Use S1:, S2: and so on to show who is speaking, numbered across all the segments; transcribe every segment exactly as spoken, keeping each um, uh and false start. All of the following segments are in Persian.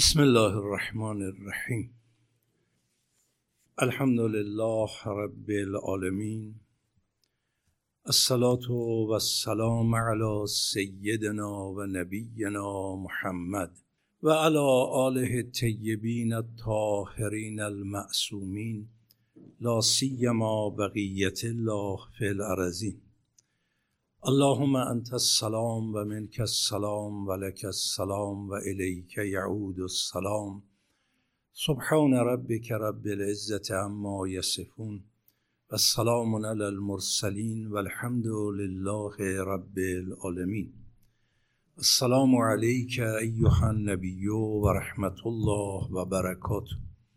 S1: بسم الله الرحمن الرحیم. الحمد لله رب العالمین. الصلاة و السلام علی سیدنا و نبینا محمد و علی آله الطیبین الطاهرین المعصومین، لا سیما بقیة الله فی الارضین. اللهم انت السلام و منک السلام و لک السلام و الیک یعود السلام. سبحان ربک رب العزة عما یصفون و السلام علی المرسلین و الحمد لله رب العالمین. السلام علیک ایها النبی و رحمت الله و برکاته.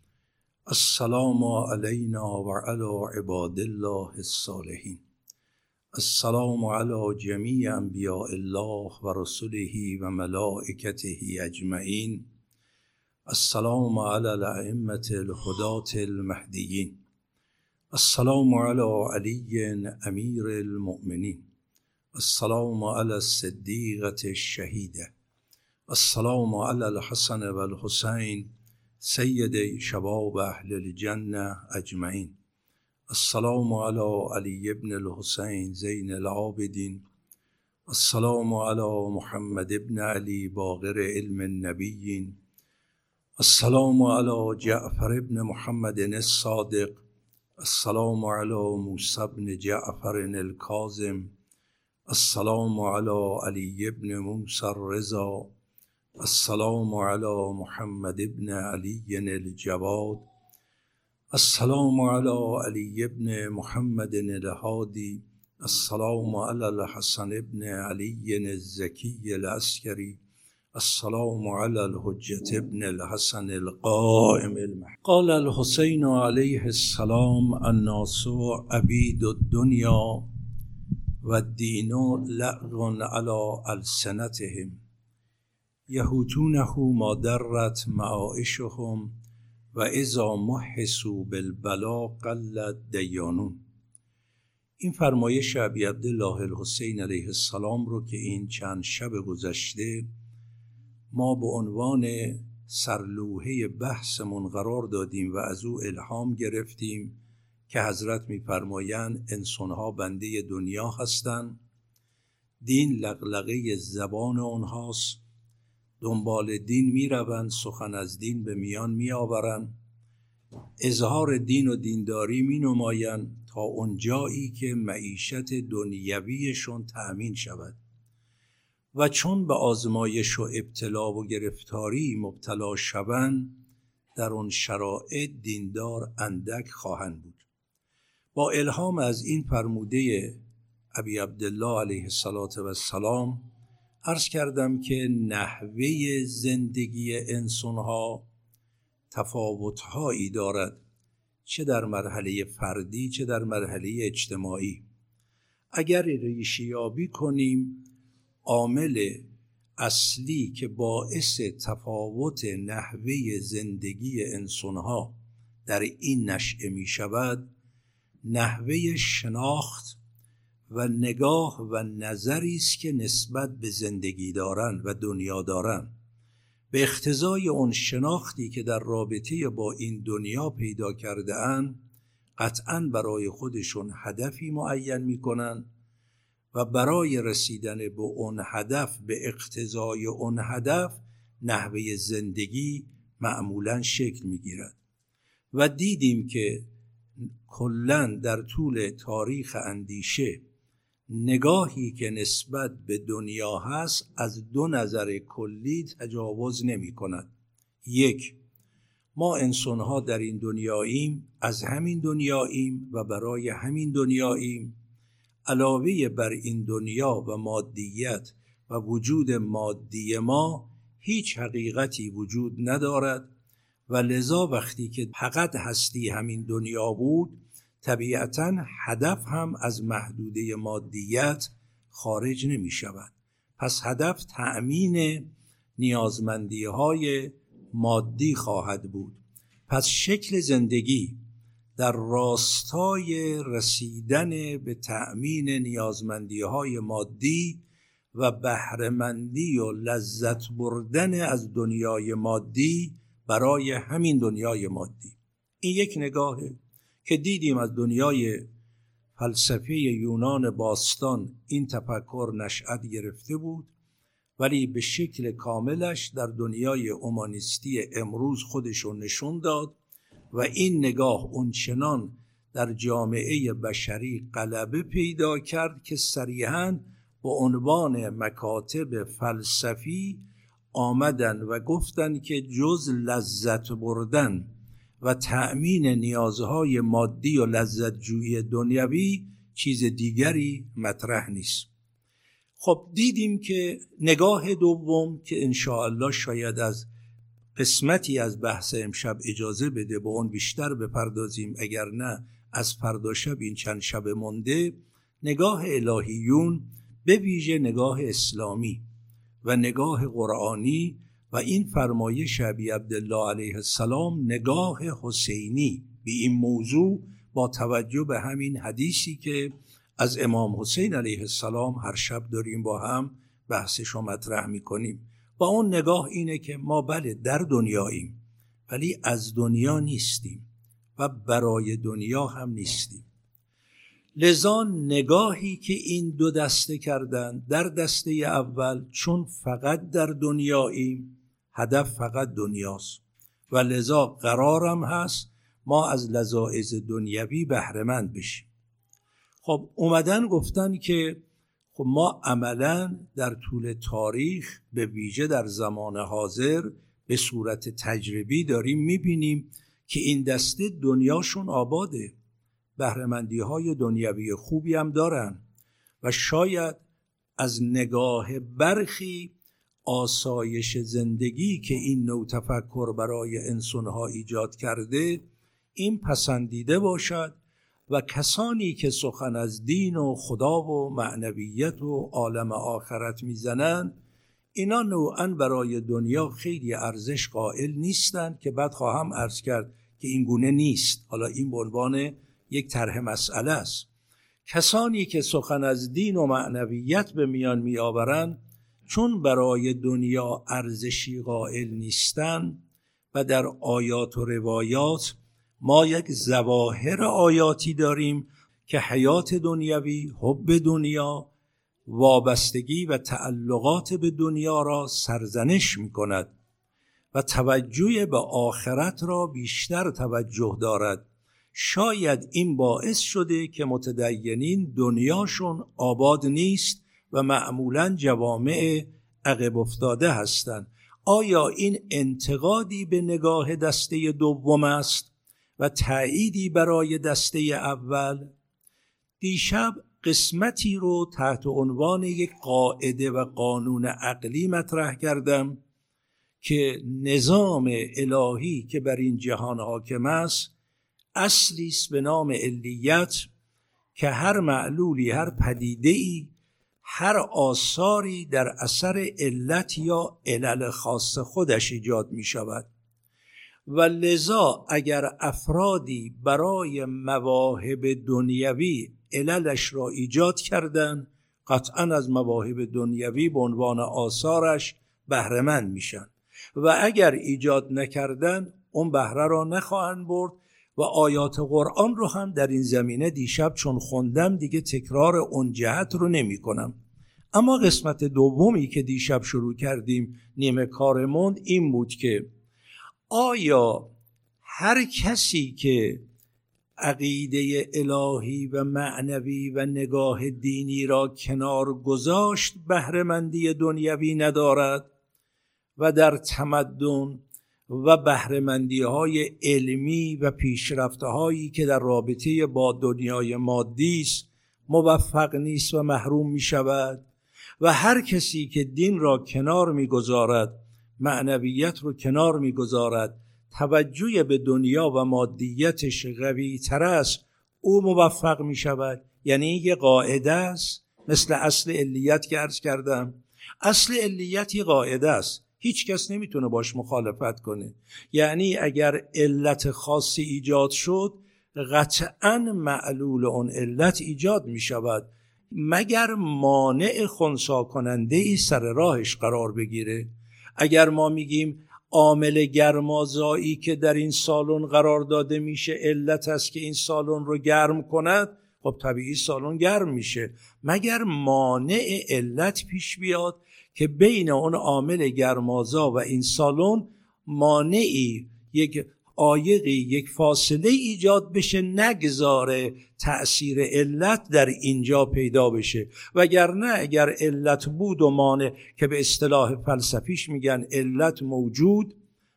S1: السلام علینا و علی عباد الله الصالحین. السلام علی جمیع انبیاء الله و رسله و ملائکته اجمعین. السلام علی الائمة الهداة المهدیین. السلام علی علی امیر المؤمنین. السلام علی الصدیقة الشهیده. السلام علی الحسن و الحسین سید شباب اهل الجنه اجمعین. السلام علی علی ابن الحسین زین العابدین. السلام علی محمد ابن علی باقر علم النبیین. السلام علی جعفر ابن محمد الصادق. السلام علی موسی ابن جعفر الکاظم. السلام علی علی ابن موسی الرضا. السلام علی محمد ابن علی الجواد. السلام علی علی ابن محمد الهادی. السلام علی الحسن ابن علی الزکی العسکری. السلام علی الحجة ابن الحسن القائم المهدی. قال الحسین علیه السلام: الناس عبید الدنیا و الدین لعب علی السنتهم یهوتونه ما درت معایشهم و اذا محسوا بالبلا قل دیانون. این فرمایش ابی عبدالله الحسین علیه السلام رو که این چند شب گذشته ما به عنوان سرلوحه بحثمون قرار دادیم و از او الهام گرفتیم که حضرت می‌فرمایند انسان‌ها بنده دنیا هستند، دین لغلغه زبان اونهاست، دنبال دین میروند، سخن از دین به میان میآورند، اظهار دین و دینداری می نمایند تا اون جایی که معیشت دنیویشون تأمین شود و چون به آزمایش و ابتلا و گرفتاری مبتلا شوند در اون شرایط دیندار اندک خواهند بود. با الهام از این فرموده ابی عبدالله علیه السلام عرض کردم که نحوه زندگی انسان‌ها تفاوت‌هایی دارد، چه در مرحله فردی چه در مرحله اجتماعی. اگر ریشه‌یابی کنیم، عامل اصلی که باعث تفاوت نحوه زندگی انسان‌ها در این نشأه می‌شود، نحوه شناخت و نگاه و نظری است که نسبت به زندگی دارند و دنیا دارند. به اقتضای اون شناختی که در رابطه با این دنیا پیدا کرده اند، قطعاً برای خودشون هدفی معین میکنن و برای رسیدن به اون هدف به اقتضای اون هدف نحوه زندگی معمولاً شکل میگیرد و دیدیم که کلاً در طول تاریخ اندیشه نگاهی که نسبت به دنیا هست از دو نظر کلی تجاوز نمی کند. یک، ما انسان‌ها در این دنیاییم، از همین دنیاییم و برای همین دنیاییم. علاوه بر این دنیا و مادیت و وجود مادی ما هیچ حقیقتی وجود ندارد و لذا وقتی که فقط هستی همین دنیا بود، طبیعتاً هدف هم از محدوده مادیت خارج نمی شود. پس هدف تأمین نیازمندی های مادی خواهد بود. پس شکل زندگی در راستای رسیدن به تأمین نیازمندی های مادی و بهره‌مندی و لذت بردن از دنیای مادی برای همین دنیای مادی. این یک نگاهه که دیدیم از دنیای فلسفه یونان باستان این تفکر نشأت گرفته بود، ولی به شکل کاملش در دنیای اومانیستی امروز خودشو نشون داد و این نگاه اونچنان در جامعه بشری غلبه پیدا کرد که صریحاً به عنوان مکاتب فلسفی آمدن و گفتن که جز لذت بردن و تأمین نیازهای مادی و لذت جویی دنیوی چیز دیگری مطرح نیست. خب دیدیم که نگاه دوم که انشاءالله شاید از قسمتی از بحث امشب اجازه بده با اون بیشتر بپردازیم، اگر نه از فردا شب این چند شب مونده، نگاه الهیون به ویژه نگاه اسلامی و نگاه قرآنی و این فرمایش ابی عبدالله علیه السلام نگاه حسینی به این موضوع با توجه به همین حدیثی که از امام حسین علیه السلام هر شب داریم با هم بحثش رو مطرح میکنیم. با اون نگاه اینه که ما بله در دنیاییم ولی از دنیا نیستیم و برای دنیا هم نیستیم. لذا نگاهی که این دو دسته کردن، در دسته اول چون فقط در دنیاییم، هدف فقط دنیاست و لذا قرارم هست ما از لذاذ دنیوی بهره‌مند بشیم. خب اومدن گفتن که خب ما عملاً در طول تاریخ به ویژه در زمان حاضر به صورت تجربی داریم میبینیم که این دسته دنیاشون آباده، بهره‌مندی های دنیوی خوبی هم دارن و شاید از نگاه برخی آسایش زندگی که این نوع تفکر برای انسانها ایجاد کرده این پسندیده باشد و کسانی که سخن از دین و خدا و معنویت و عالم آخرت میزنن اینا نوعاً برای دنیا خیلی ارزش قائل نیستن که بعد خواهم عرض کرد که این گونه نیست. حالا این به عنوان یک طرح مسئله است. کسانی که سخن از دین و معنویت به میان می آورند چون برای دنیا ارزشی قائل نیستن و در آیات و روایات ما یک ظواهر آیاتی داریم که حیات دنیوی، حب دنیا، وابستگی و تعلقات به دنیا را سرزنش می کند و توجه به آخرت را بیشتر توجه دارد. شاید این باعث شده که متدینین دنیاشون آباد نیست و معمولاً جوامع عقب افتاده هستند. آیا این انتقادی به نگاه دسته دوم است و تأییدی برای دسته اول؟ دیشب قسمتی رو تحت عنوان یک قاعده و قانون عقلی مطرح کردم که نظام الهی که بر این جهان حاکم است اصلی است به نام علیت که هر معلولی، هر پدیده‌ای، هر آثاری در اثر علت یا علل خاص خودش ایجاد می شود و لذا اگر افرادی برای مواهب دنیوی عللش را ایجاد کردن قطعاً از مواهب دنیوی به عنوان آثارش بهره‌مند میشن و اگر ایجاد نکردن اون بهره را نخواهند برد و آیات قرآن رو هم در این زمینه دیشب چون خوندم دیگه تکرار اون جهت رو نمی کنم. اما قسمت دومی که دیشب شروع کردیم نیمه کار موند این بود که آیا هر کسی که عقیده الهی و معنوی و نگاه دینی را کنار گذاشت بهره‌مندی دنیوی ندارد و در تمدن و بهره‌مندی‌های علمی و پیشرفت‌هایی که در رابطه با دنیای مادی است موفق نیست و محروم می‌شود و هر کسی که دین را کنار می‌گذارد، معنویت رو کنار می‌گذارد، توجه به دنیا و مادیتش قوی تر است، او موفق می‌شود. یعنی یه قاعده است مثل اصل علیت که عرض کردم. اصل علیت یه قاعده است، هیچ کس نمیتونه باش مخالفت کنه. یعنی اگر علت خاصی ایجاد شد قطعاً معلول اون علت ایجاد می شود. مگر مانع خنثی کننده ای سر راهش قرار بگیره. اگر ما میگیم عامل گرمازایی که در این سالن قرار داده میشه علت است که این سالن رو گرم کند، خب طبیعی سالن گرم میشه. مگر مانع علت پیش بیاد که بین اون عامل گرمازا و این سالن مانعی، یک عایقی، یک فاصله ایجاد بشه، نگذاره تأثیر علت در اینجا پیدا بشه. وگرنه اگر علت بود و مانع، که به اصطلاح فلسفیش میگن علت موجود،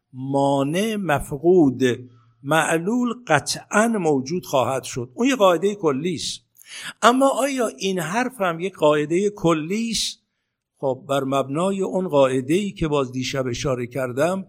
S1: مانع مفقود، معلول قطعا موجود خواهد شد. اون یه قاعده کلی است. اما آیا این حرف هم یک قاعده کلی است؟ خب بر مبنای اون قاعده‌ای که باز دیشب اشاره کردم،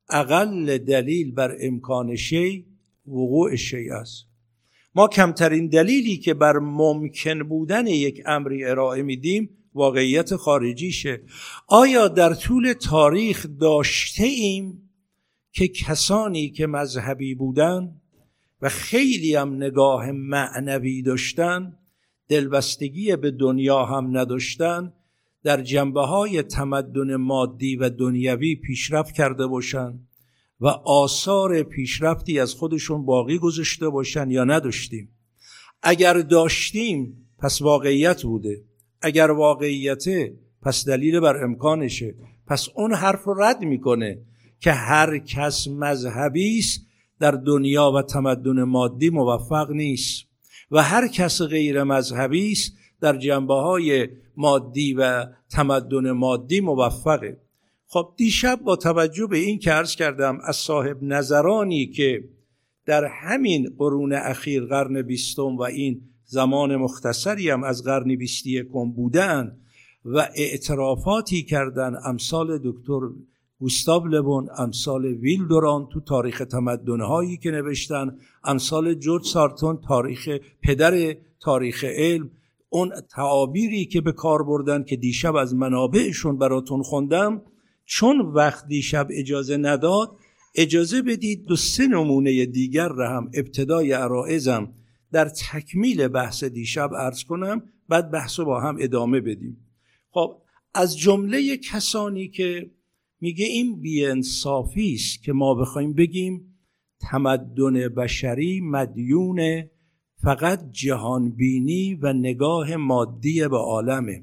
S1: اقل دلیل بر امکان شی وقوع شی است. ما کمترین دلیلی که بر ممکن بودن یک امری ارائه میدیم واقعیت خارجیشه. آیا در طول تاریخ داشته ایم که کسانی که مذهبی بودن و خیلی هم نگاه معنوی داشتن، دلبستگی به دنیا هم نداشتن، در جنبه‌های تمدن مادی و دنیوی پیشرفت کرده باشن و آثار پیشرفتی از خودشون باقی گذاشته باشن یا نداشتیم؟ اگر داشتیم پس واقعیت بوده، اگر واقعیته پس دلیل بر امکانشه. پس اون حرف رو رد میکنه که هر کس مذهبی است در دنیا و تمدن مادی موفق نیست و هر کس غیر مذهبی است در جنبه‌های مادی و تمدن مادی موفقه. خب دیشب با توجه به این که عرض کردم از صاحب نظرانی که در همین قرون اخیر، قرن بیستم و این زمان مختصری هم از قرن بیست و یکم بودن و اعترافاتی کردن، امثال دکتر گوستاو لبون، امثال ویل دوران تو تاریخ تمدن‌هایی که نوشتن، امثال جورج سارتون، تاریخ پدر تاریخ علم، اون تعابیری که به کار بردن که دیشب از منابعشون براتون خوندم. چون وقت دیشب اجازه نداد، اجازه بدید دو سه نمونه دیگر را هم ابتدای عرائزم در تکمیل بحث دیشب عرض کنم، بعد بحث با هم ادامه بدیم. خب از جمله کسانی که میگه این بی‌انصافی است که ما بخوایم بگیم تمدن بشری مدیون فقط جهانبینی و نگاه مادی به عالمه،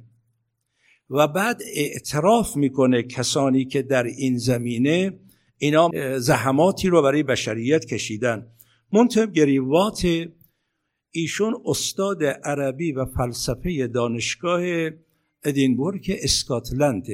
S1: و بعد اعتراف میکنه کسانی که در این زمینه اینا زحماتی رو برای بشریت کشیدن. منتهی گریوات ایشون استاد عربی و فلسفه دانشگاه ادینبورگ اسکاتلند،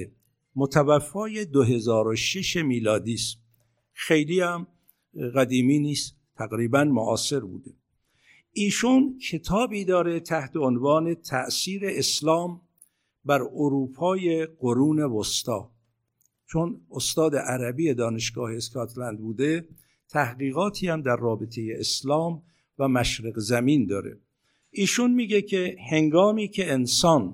S1: متوفای دو هزار و شش میلادی است. خیلی هم قدیمی نیست، تقریبا معاصر بوده. ایشون کتابی داره تحت عنوان تأثیر اسلام بر اروپای قرون وسطا. چون استاد عربی دانشگاه اسکاتلند بوده، تحقیقاتی هم در رابطه اسلام و مشرق زمین داره. ایشون میگه که هنگامی که انسان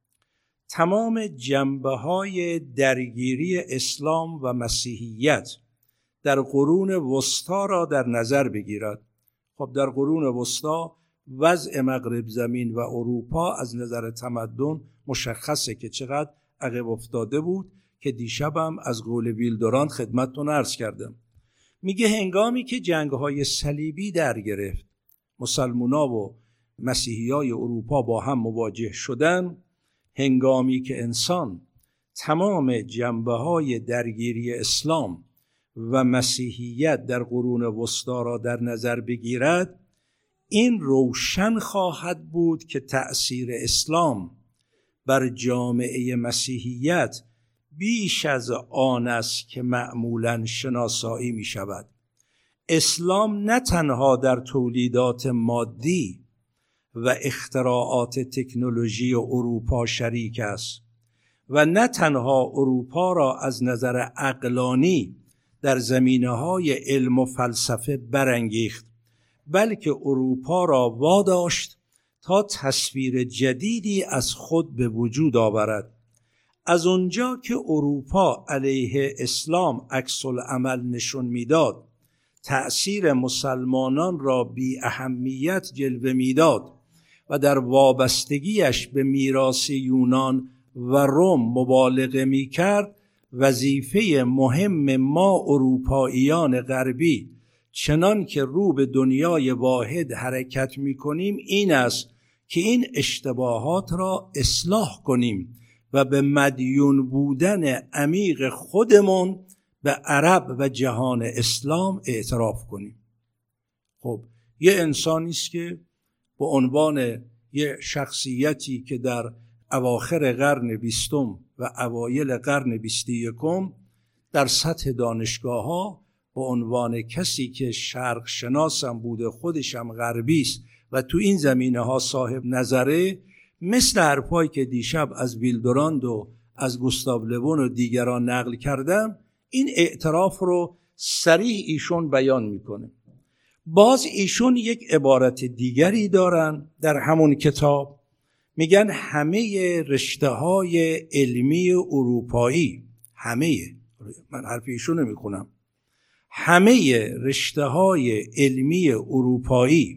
S1: تمام جنبه‌های درگیری اسلام و مسیحیت در قرون وسطا را در نظر بگیرد، خب در قرون وسطا وضع مغرب زمین و اروپا از نظر تمدن مشخصه که چقدر عقب افتاده بود، که دیشبم از قول ویلدوران خدمتتون عرض کردم. میگه هنگامی که جنگ‌های صلیبی در گرفت، مسلمونا و مسیحیای اروپا با هم مواجه شدن، هنگامی که انسان تمام جنبه‌های درگیری اسلام و مسیحیت در قرون وسطا را در نظر بگیرد، این روشن خواهد بود که تأثیر اسلام بر جامعه مسیحیت بیش از آن است که معمولاً شناسایی می شود. اسلام نه تنها در تولیدات مادی و اختراعات تکنولوژی اروپا شریک است و نه تنها اروپا را از نظر عقلانی در زمینه‌های علم و فلسفه برانگیخت، بلکه اروپا را واداشت تا تصویر جدیدی از خود به وجود آورد. از اونجا که اروپا علیه اسلام عکس العمل نشون میداد، تأثیر مسلمانان را بی اهمیت جلوه میداد و در وابستگیش به میراث یونان و روم مبالغه می کرد، وظیفه مهم ما اروپاییان غربی چنان که رو به دنیای واحد حرکت می کنیم این است که این اشتباهات را اصلاح کنیم و به مدیون بودن عمیق خودمون به عرب و جهان اسلام اعتراف کنیم. خب یه انسانی است که به عنوان یه شخصیتی که در اواخر قرن بیستم و اوایل قرن بیست و یکم در سطح دانشگاه ها به عنوان کسی که شرق شناسم بوده، خودشم غربی است و تو این زمینه ها صاحب نظره، مثل حرفایی که دیشب از ویلدوراند و از گوستاو لوون و دیگران نقل کردم، این اعتراف رو صریح ایشون بیان میکنه. باز ایشون یک عبارت دیگری دارن در همون کتاب، میگن همه رشته های علمی اروپایی، همه، من حرف ایشون رو میخونم، همه رشته های علمی اروپایی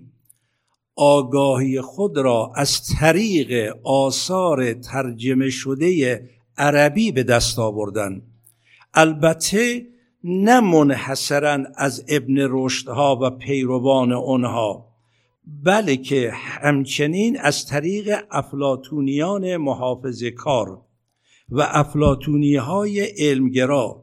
S1: آگاهی خود را از طریق آثار ترجمه شده عربی به دست آوردن، البته نه منحصراً از ابن رشدها و پیروان آنها، بلکه همچنین از طریق افلاطونیان محافظه‌کار و افلاطونی های علمگرا.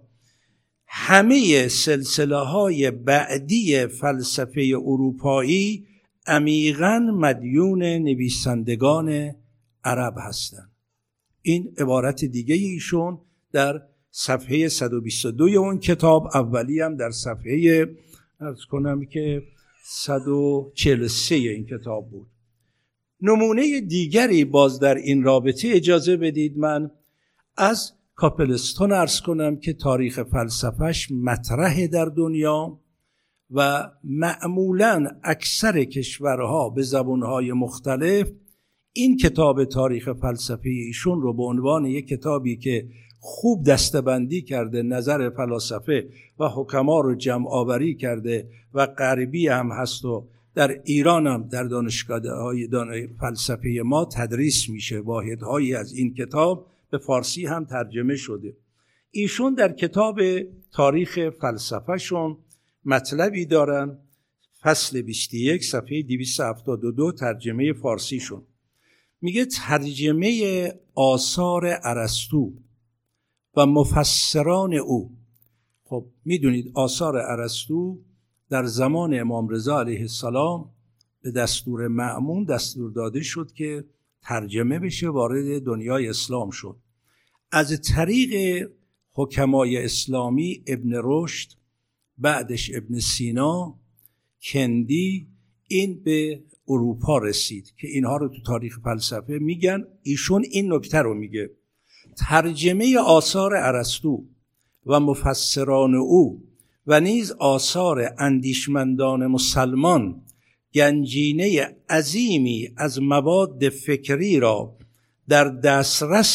S1: همه سلسله های بعدی فلسفه اروپایی عمیقاً مدیون نویسندگان عرب هستند. این عبارت دیگه ایشون در صفحه صد و بیست و دو اون کتاب، اولی هم در صفحه عرض کنم که صد و چهل و سه این کتاب بود. نمونه دیگری باز در این رابطه اجازه بدید من از کاپلستون عرض کنم که تاریخ فلسفهش مطرح در دنیا و معمولاً اکثر کشورها به زبانهای مختلف این کتاب تاریخ فلسفه ایشون رو به عنوان یک کتابی که خوب دسته‌بندی کرده، نظر فلاسفه و حکما رو جمع آوری کرده و غربی هم هست و در ایران هم در دانشگاه‌های فلسفه ما تدریس میشه. واحدهایی از این کتاب به فارسی هم ترجمه شده. ایشون در کتاب تاریخ فلسفه شون مطلبی دارن، فصل بیست و یک صفحه دویست و هفتاد و دو ترجمه فارسی شون، میگه ترجمه آثار ارسطو و مفسران او. خب میدونید آثار ارسطو در زمان امام رضا علیه السلام به دستور مأمون دستور داده شد که ترجمه بشه، وارد دنیای اسلام شد. از طریق حکمای اسلامی ابن رشد، بعدش ابن سینا، کندی، این به اروپا رسید که اینها رو تو تاریخ فلسفه میگن. ایشون این نکته رو میگه: ترجمه آثار ارسطو و مفسران او و نیز آثار اندیشمندان مسلمان گنجینه عظیمی از مواد فکری را در دسترس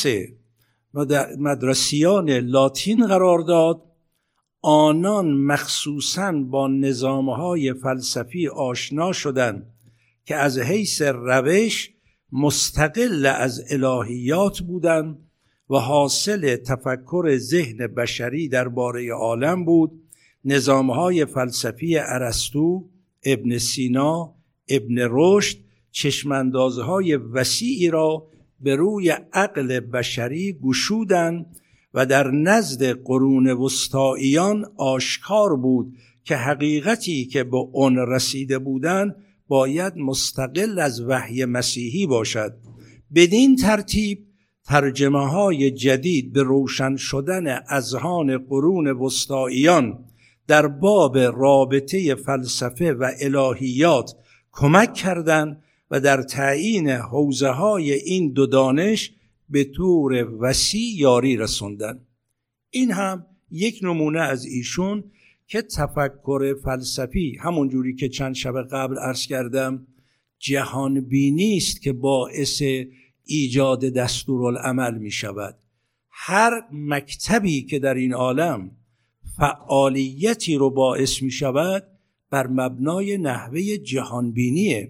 S1: مدرسیان لاتین قرار داد. آنان مخصوصاً با نظامهای فلسفی آشنا شدند که از حیث روش مستقل از الهیات بودند و حاصل تفکر ذهن بشری درباره عالم بود. نظامهای فلسفی ارسطو، ابن سینا، ابن رشد چشماندازهای وسیعی را به روی عقل بشری گشودند و در نزد قرون وسطاییان آشکار بود که حقیقتی که به آن رسیده بودند باید مستقل از وحی مسیحی باشد. بدین ترتیب ترجمه های جدید به روشن شدن اذهان قرون وسطاییان در باب رابطه فلسفه و الهیات کمک کردند و در تعیین حوزه های این دو دانش به طور وسیع یاری رسوندن. این هم یک نمونه از ایشون که تفکر فلسفی، همون جوری که چند شب قبل عرض کردم، جهان بینی است که باعث ایجاد دستورالعمل می شود. هر مکتبی که در این عالم فعالیتی رو باعث می شود بر مبنای نحوه جهان بینیه.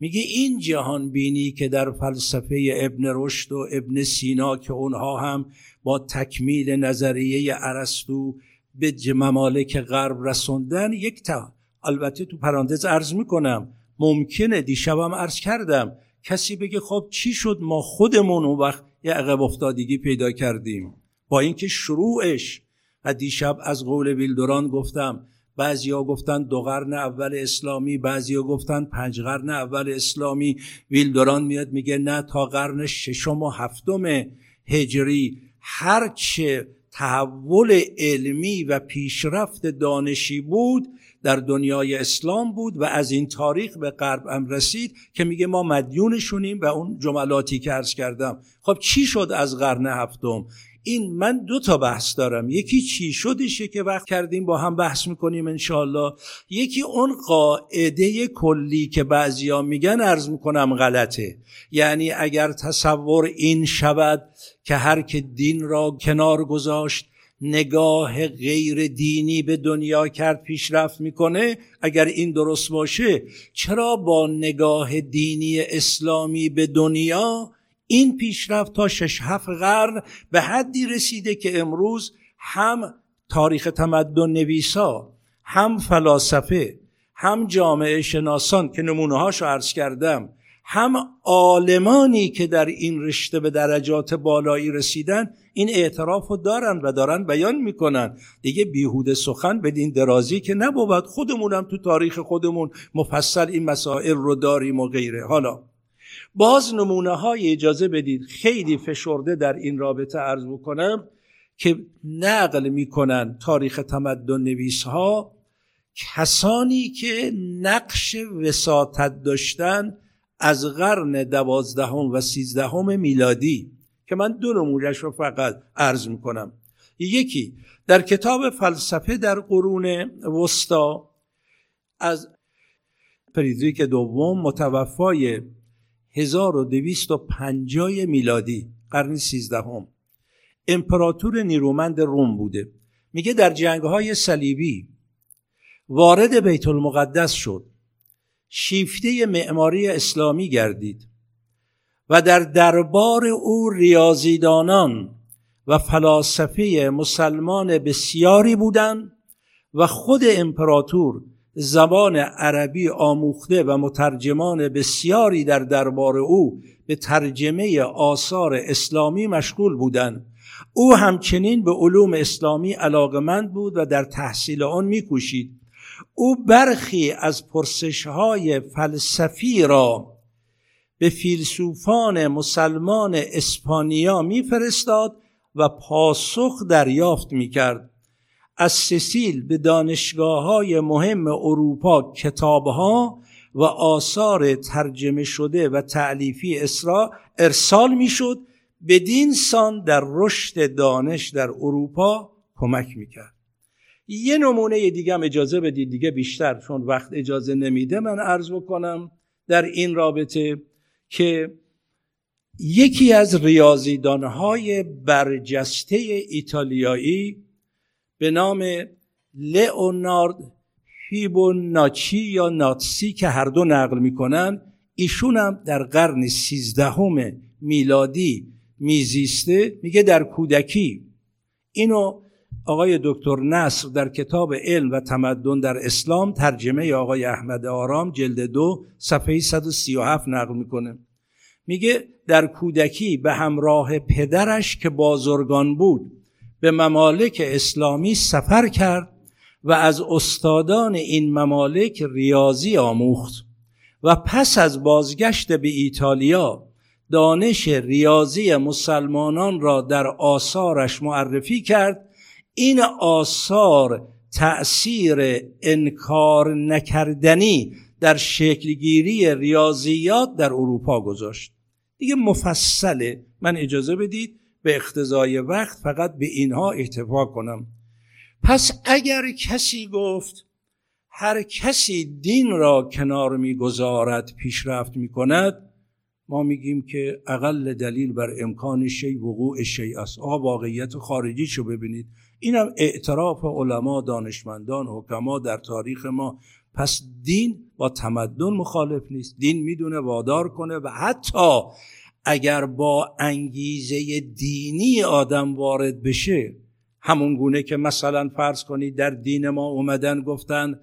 S1: میگه این جهان بینی که در فلسفه ابن رشد و ابن سینا که اونها هم با تکمیل نظریه ارسطو به ممالک غرب رسوندن، یک تا البته تو پرانتز عرض میکنم ممکنه دیشبم عرض کردم کسی بگه خب چی شد ما خودمون اون وقت یه عقب افتادگی پیدا کردیم، با اینکه شروعش و دیشب از قول ویلدوران گفتم بعضیا گفتن دو قرن اول اسلامی، بعضیا گفتن پنج قرن اول اسلامی. ویلدوران میاد میگه نه تا قرن ششم و هفتم هجری هرچه تحول علمی و پیشرفت دانشی بود در دنیای اسلام بود و از این تاریخ به غرب هم رسید که میگه ما مدیونشونیم و اون جملاتی که عرض کردم. خب چی شد از قرن هفتم؟ این من دو تا بحث دارم، یکی چی شدشه که وقت کردیم با هم بحث میکنیم انشاءالله، یکی اون قاعده کلی که بعضیا میگن عرض میکنم غلطه. یعنی اگر تصور این شود که هر که دین را کنار گذاشت نگاه غیر دینی به دنیا کرد پیشرفت میکنه، اگر این درست باشه چرا با نگاه دینی اسلامی به دنیا این پیشرفت تا شش هفت قرن به حدی رسیده که امروز هم تاریخ تمدن نویسا، هم فلاسفه، هم جامعه شناسان که نمونه هاشو عرض کردم، هم عالمانی که در این رشته به درجات بالایی رسیدن این اعتراف رو دارن و دارن بیان میکنن. دیگه بیهوده سخن بدین درازی که نبود، خودمونم تو تاریخ خودمون مفصل این مسائل رو داریم و غیره. حالا باز نمونه های اجازه بدید خیلی فشرده در این رابطه عرض بکنم که نقل میکنن تاریخ تمدن نویس ها کسانی که نقش وساطت داشتن از قرن دوازدهم و سیزدهم میلادی که من دو نمونهش رو فقط عرض میکنم. یکی در کتاب فلسفه در قرون وسطا از فریدریک دوم متوفای هزار و دویست و پنجاه میلادی قرن سیزدهم، امپراتور نیرومند روم بوده. میگه در جنگ‌های صلیبی وارد بیت المقدس شد، شیفته معماری اسلامی گردید و در دربار او ریاضیدانان و فلاسفه مسلمان بسیاری بودند و خود امپراتور زبان عربی آموخته و مترجمان بسیاری در دربار او به ترجمه آثار اسلامی مشغول بودند. او همچنین به علوم اسلامی علاقمند بود و در تحصیل آن می‌کوشید. او برخی از پرسش‌های فلسفی را به فیلسوفان مسلمان اسپانیا می‌فرستاد و پاسخ دریافت می‌کرد. از سیسیل به دانشگاه‌های مهم اروپا کتاب‌ها و آثار ترجمه شده و تألیفی اسرا ارسال می‌شد، بدین سان در رشد دانش در اروپا کمک می‌کرد. یه نمونه دیگه هم اجازه بدید دیگه بیشتر چون وقت اجازه نمیده من عرض بکنم در این رابطه که یکی از ریاضیدان‌های برجسته ایتالیایی به نام لئونارد فیبوناچی یا ناتسی که هر دو نقل میکنن، ایشون هم در قرن سیزدهم میلادی میزیسته. میگه در کودکی، اینو آقای دکتر نصر در کتاب علم و تمدن در اسلام ترجمه آقای احمد آرام جلد دو صفحه صد و سی و هفت نقل میکنه. میگه در کودکی به همراه پدرش که بازرگان بود به ممالک اسلامی سفر کرد و از استادان این ممالک ریاضی آموخت و پس از بازگشت به ایتالیا دانش ریاضی مسلمانان را در آثارش معرفی کرد. این آثار تأثیر انکار نکردنی در شکلگیری ریاضیات در اروپا گذاشت. دیگه مفصله، من اجازه بدید به اقتضای وقت فقط به اینها اکتفا کنم. پس اگر کسی گفت هر کسی دین را کنار میگذارد پیشرفت میکند، ما میگیم که اقل دلیل بر امکان شی وقوع شی است. آقا واقعیت خارجی شو ببینید. اینم اعتراف علما، دانشمندان، حکما در تاریخ ما پس دین با تمدن مخالف نیست. دین میدونه وادار کنه و حتی اگر با انگیزه دینی آدم وارد بشه، همون گونه که مثلا فرض کنید در دین ما اومدن گفتن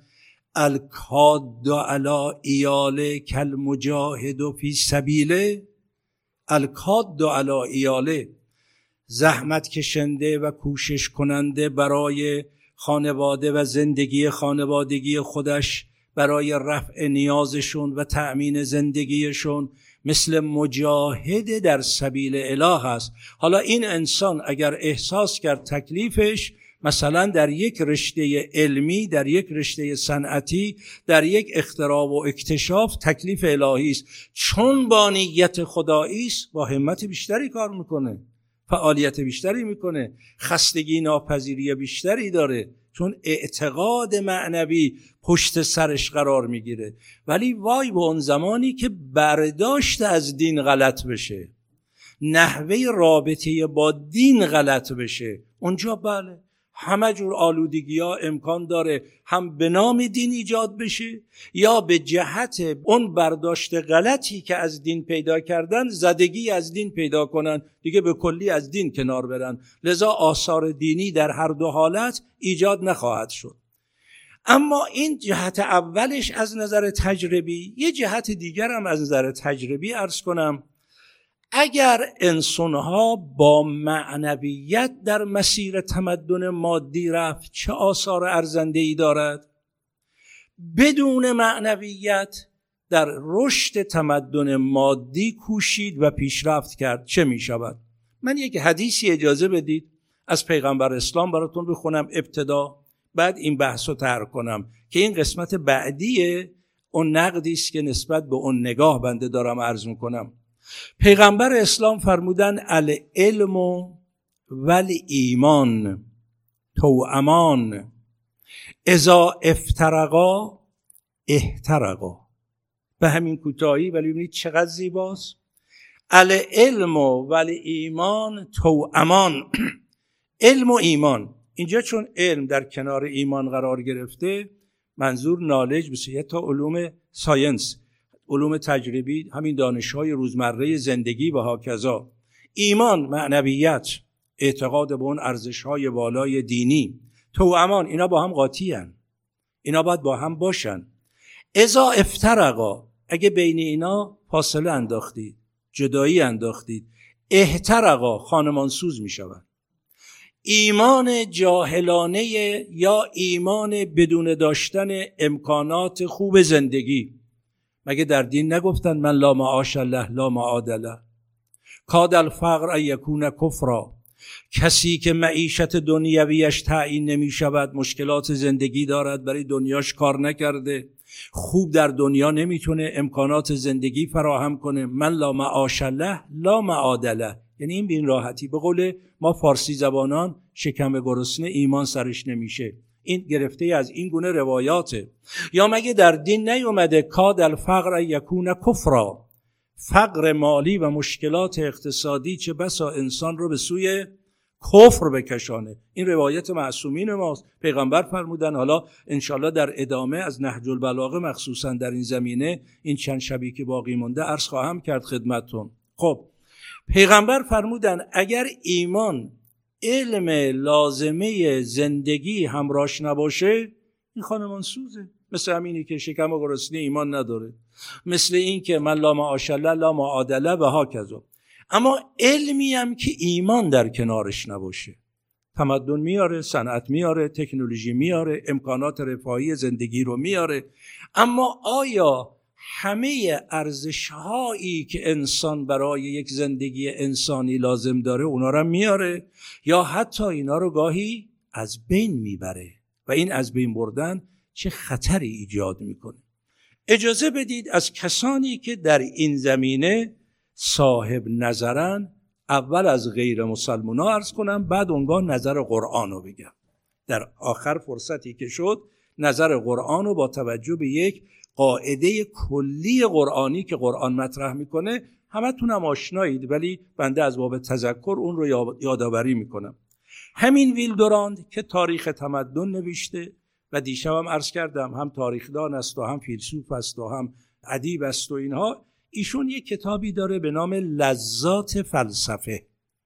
S1: الکاد علی ایاله کالمجاهد فی سبیله، الکاد علی ایاله، زحمت کشنده و کوشش کننده برای خانواده و زندگی خانوادگی خودش، برای رفع نیازشون و تأمین زندگیشون، مثل مجاهد در سبیل اله است. حالا این انسان اگر احساس کرد تکلیفش مثلا در یک رشته علمی، در یک رشته صنعتی، در یک اختراع و اکتشاف تکلیف الهی است، چون با نیت خدایی است با همت بیشتری کار میکنه، فعالیت بیشتری میکنه، خستگی ناپذیری بیشتری داره، چون اعتقاد معنوی پشت سرش قرار میگیره. ولی وای به اون زمانی که برداشت از دین غلط بشه، نحوه رابطه با دین غلط بشه، اونجا بله همه جور آلودگی ها امکان داره هم به نام دین ایجاد بشه یا به جهت اون برداشت غلطی که از دین پیدا کردن زدگی از دین پیدا کنن، دیگه به کلی از دین کنار برن. لذا آثار دینی در هر دو حالت ایجاد نخواهد شد. اما این جهت اولش از نظر تجربی. یه جهت دیگر هم از نظر تجربی عرض کنم. اگر انسانها با معنویت در مسیر تمدن مادی رفت، چه آثار ارزنده‌ای دارد؟ بدون معنویت در رشد تمدن مادی کوشید و پیشرفت کرد، چه می شود؟ من یک حدیثی اجازه بدید از پیغمبر اسلام براتون بخونم ابتدا، بعد این بحث رو طرح کنم که این قسمت بعدیه اون نقدی است که نسبت به اون نگاه بنده دارم عرض میکنم. پیغمبر اسلام فرمودن العلم ولی ایمان توامان اذا افترقا احترقا. به همین کوتاهی ولی ببینید چقدر زیباست. العلم ولی ایمان توامان. علم و ایمان اینجا چون علم در کنار ایمان قرار گرفته، منظور نالج بسیار تا علوم ساینس، علوم تجربی، همین دانش‌های روزمره زندگی و هاکذا. ایمان معنویت، اعتقاد به اون ارزش‌های بالای دینی. توامان اینا با هم قاطی هستند، اینا باید با هم باشن. اذا افترقا، اگه بین اینا فاصله انداختید، جدایی انداختید، احترقا، خانمانسوز میشوند. ایمان جاهلانه یا ایمان بدون داشتن امکانات خوب زندگی. مگه در دین نگفتن من لا معاش له لا معاد له؟ کاد الفقر ان یکون کفرا. کسی که معیشت دنیویش تعیین نمی شود، مشکلات زندگی دارد، برای دنیاش کار نکرده، خوب در دنیا نمیتونه امکانات زندگی فراهم کنه، من لا معاش له لا معاد له، یعنی این بین راحتی. به قول ما فارسی زبانان شکم گرسنه ایمان سرش نمیشه. این گرفته از این گونه روایاته. یا مگه در دین نیومده کاد الفقر یکون کفرا؟ فقر مالی و مشکلات اقتصادی چه بسا انسان رو به سوی کفر بکشانه. این روایت معصومین ماست. پیغمبر فرمودن، حالا انشالله در ادامه از نهج البلاغه مخصوصا در این زمینه این چند شبی که باقی مونده عرض خواهم کرد خدمتتون. خب پیغمبر فرمودن اگر ایمان علم لازمه زندگی همراهش نباشه، این خانمان سوزه. مثل همینی که شکم و گرسنه ایمان نداره، مثل این که من لا معاش له لا معاد له و هاکذا. اما علمی هم که ایمان در کنارش نباشه، تمدن میاره، صنعت میاره، تکنولوژی میاره، امکانات رفاهی زندگی رو میاره، اما آیا همه ارزش‌هایی که انسان برای یک زندگی انسانی لازم داره اونا رو میاره یا حتی اینا رو گاهی از بین میبره؟ و این از بین بردن چه خطری ایجاد میکنه؟ اجازه بدید از کسانی که در این زمینه صاحب نظرن اول از غیر مسلمان ها عرض کنم، بعد اونگاه نظر قرآن رو بگم. در آخر فرصتی که شد نظر قرآن رو با توجه به یک قاعده کلی قرآنی که قرآن مطرح میکنه، همه تونم آشنایید ولی بنده از باب تذکر اون رو یادآوری میکنم. همین ویل دوراند که تاریخ تمدن نوشته و دیشب هم عرض کردم هم تاریخدان است و هم فیلسوف است و هم ادیب است و اینها. ایشون یک کتابی داره به نام لذات فلسفه،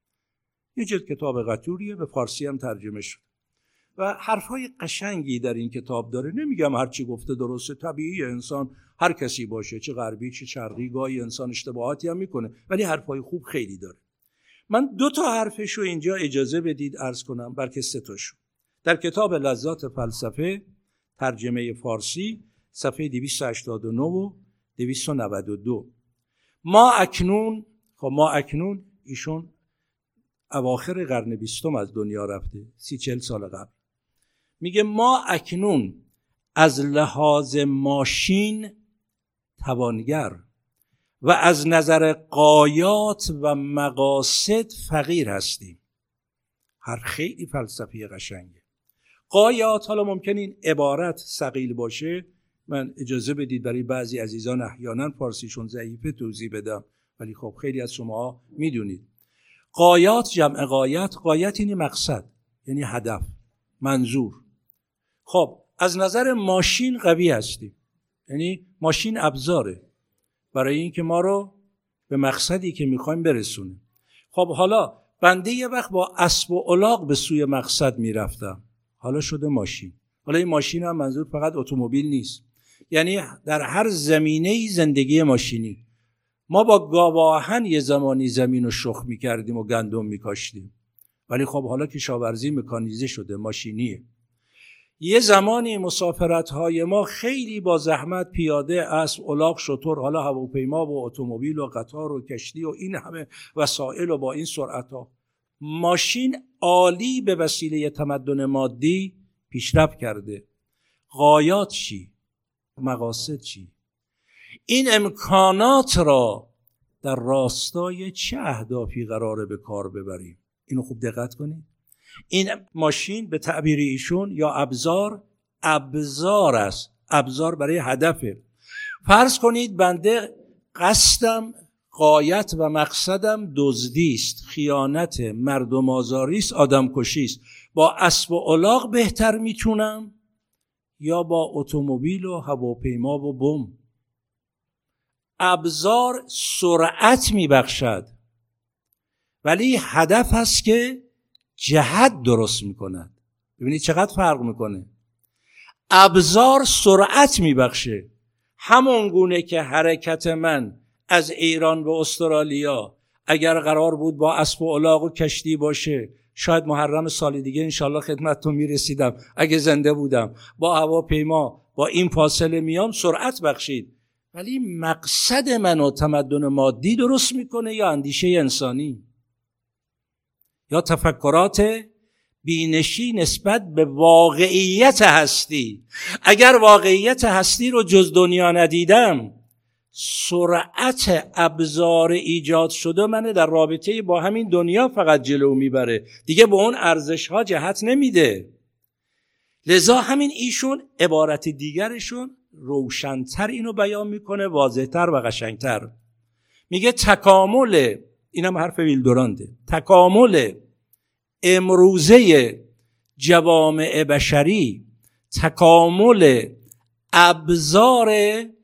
S1: یه جلد کتاب قطوریه، به فارسی هم ترجمه شد و حرفای قشنگی در این کتاب داره. نمیگم هر چی گفته درسته، طبیعی انسان هر کسی باشه، چه غربی چه شرقی، گاهی انسان اشتباهاتی هم میکنه، ولی حرفای خوب خیلی داره. من دو تا حرفشو اینجا اجازه بدید عرض کنم، بلکه سه تاشو. در کتاب لذات فلسفه ترجمه فارسی صفحه دویست و هشتاد و نه و دویست و نود و دو، ما اکنون، خب ما اکنون ایشون اواخر قرن بیستم از دنیا رفته، سی چل سال قبل، میگه ما اکنون از لحاظ ماشین توانگر و از نظر غایات و مقاصد فقیر هستیم. هر خیلی فلسفی قشنگه. غایات، حالا ممکن این عبارت ثقیل باشه، من اجازه بدید برای بعضی عزیزان احیانا فارسیشون ضعیفه توضیح بدم، ولی خب خیلی از شما میدونید. غایات جمع غایت، غایت یعنی مقصد، یعنی هدف، منظور. خب از نظر ماشین قوی هستیم، یعنی ماشین ابزاره برای اینکه ما رو به مقصدی که میخوایم برسونه. خب حالا بنده یه وقت با اسب و الاغ به سوی مقصد میرفتم، حالا شده ماشین. حالا این ماشین هم منظور فقط اتومبیل نیست، یعنی در هر زمینه‌ای زندگی ماشینی. ما با گاواهن یه زمانی زمین رو شخم میکردیم و گندم میکاشتیم، ولی خب حالا کشاورزی مکانیزه شده، ماشینیه. یه زمانی مسافرت‌های ما خیلی با زحمت، پیاده، اسب، الاغ، شتر، حالا هواپیما و اتومبیل و قطار و کشتی و این همه وسایل و با این سرعت‌ها. ماشین عالی به وسیله تمدن مادی پیشرفت کرده. غایات چی؟ مقاصد چی؟ این امکانات را در راستای چه اهدافی قراره به کار ببریم؟ اینو خوب دقت کنید. این ماشین به تعبیر ایشون یا ابزار، ابزار است، ابزار برای هدفه. فرض کنید بنده قصدم، غایت و مقصدم دزدی است، خیانت، مردم آزاری است، آدم کشی است. با اسب و الاغ بهتر میتونم یا با اتومبیل و هواپیما و بم؟ ابزار سرعت میبخشد، ولی هدف هست که جهت درست میکند. ببینید چقدر فرق میکنه. ابزار سرعت میبخشه، همون گونه که حرکت من از ایران به استرالیا اگر قرار بود با اسب و الاغ و کشتی باشه، شاید محرم سال دیگه انشالله خدمتتون میرسیدم اگه زنده بودم، با هواپیما با این فاصله میام، سرعت بخشید. ولی مقصد من و تمدن مادی درست میکنه یا اندیشه انسانی یا تفکرات بینشی نسبت به واقعیت هستی؟ اگر واقعیت هستی رو جز دنیا ندیدم، سرعت ابزار ایجاد شده منه در رابطه با همین دنیا فقط جلو میبره، دیگه به اون ارزش ها جهت نمیده. لذا همین ایشون عبارت دیگرشون روشن‌تر اینو بیان میکنه، واضح‌تر و قشنگتر. میگه تکامل، اینم حرف ویلدورانده، تکامل امروزه جوامع بشری تکامل ابزار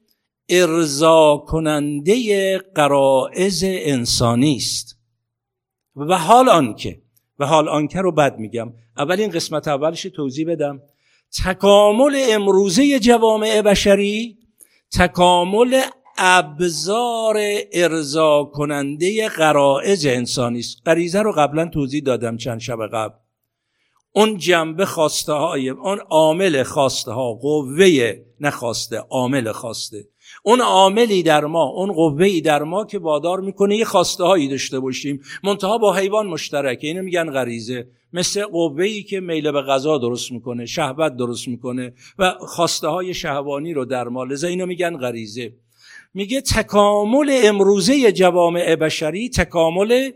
S1: ارضا کننده غرایز انسانی است. و حال آنکه و حال آنکه رو بعد میگم، اول این قسمت اولش توضیح بدم. تکامل امروزه جوامع بشری تکامل ابزار ارضا کننده غرایز انسانی است. غریزه رو قبلا توضیح دادم چند شب قبل. اون جنبه خواسته های، اون عامل خواسته ها، قوه نخواسته، عامل خواسته، اون عاملی در ما، اون قوه‌ای در ما که وادار میکنه یه خواسته هایی داشته باشیم، منتها با حیوان مشترکه، اینو میگن غریزه. مثل قوه‌ای که میل به غذا درست میکنه، شهوت درست میکنه و خواسته های شهوانی رو در ما، لذا اینو میگن غریزه. میگه تکامل امروزه جوامع بشری تکامل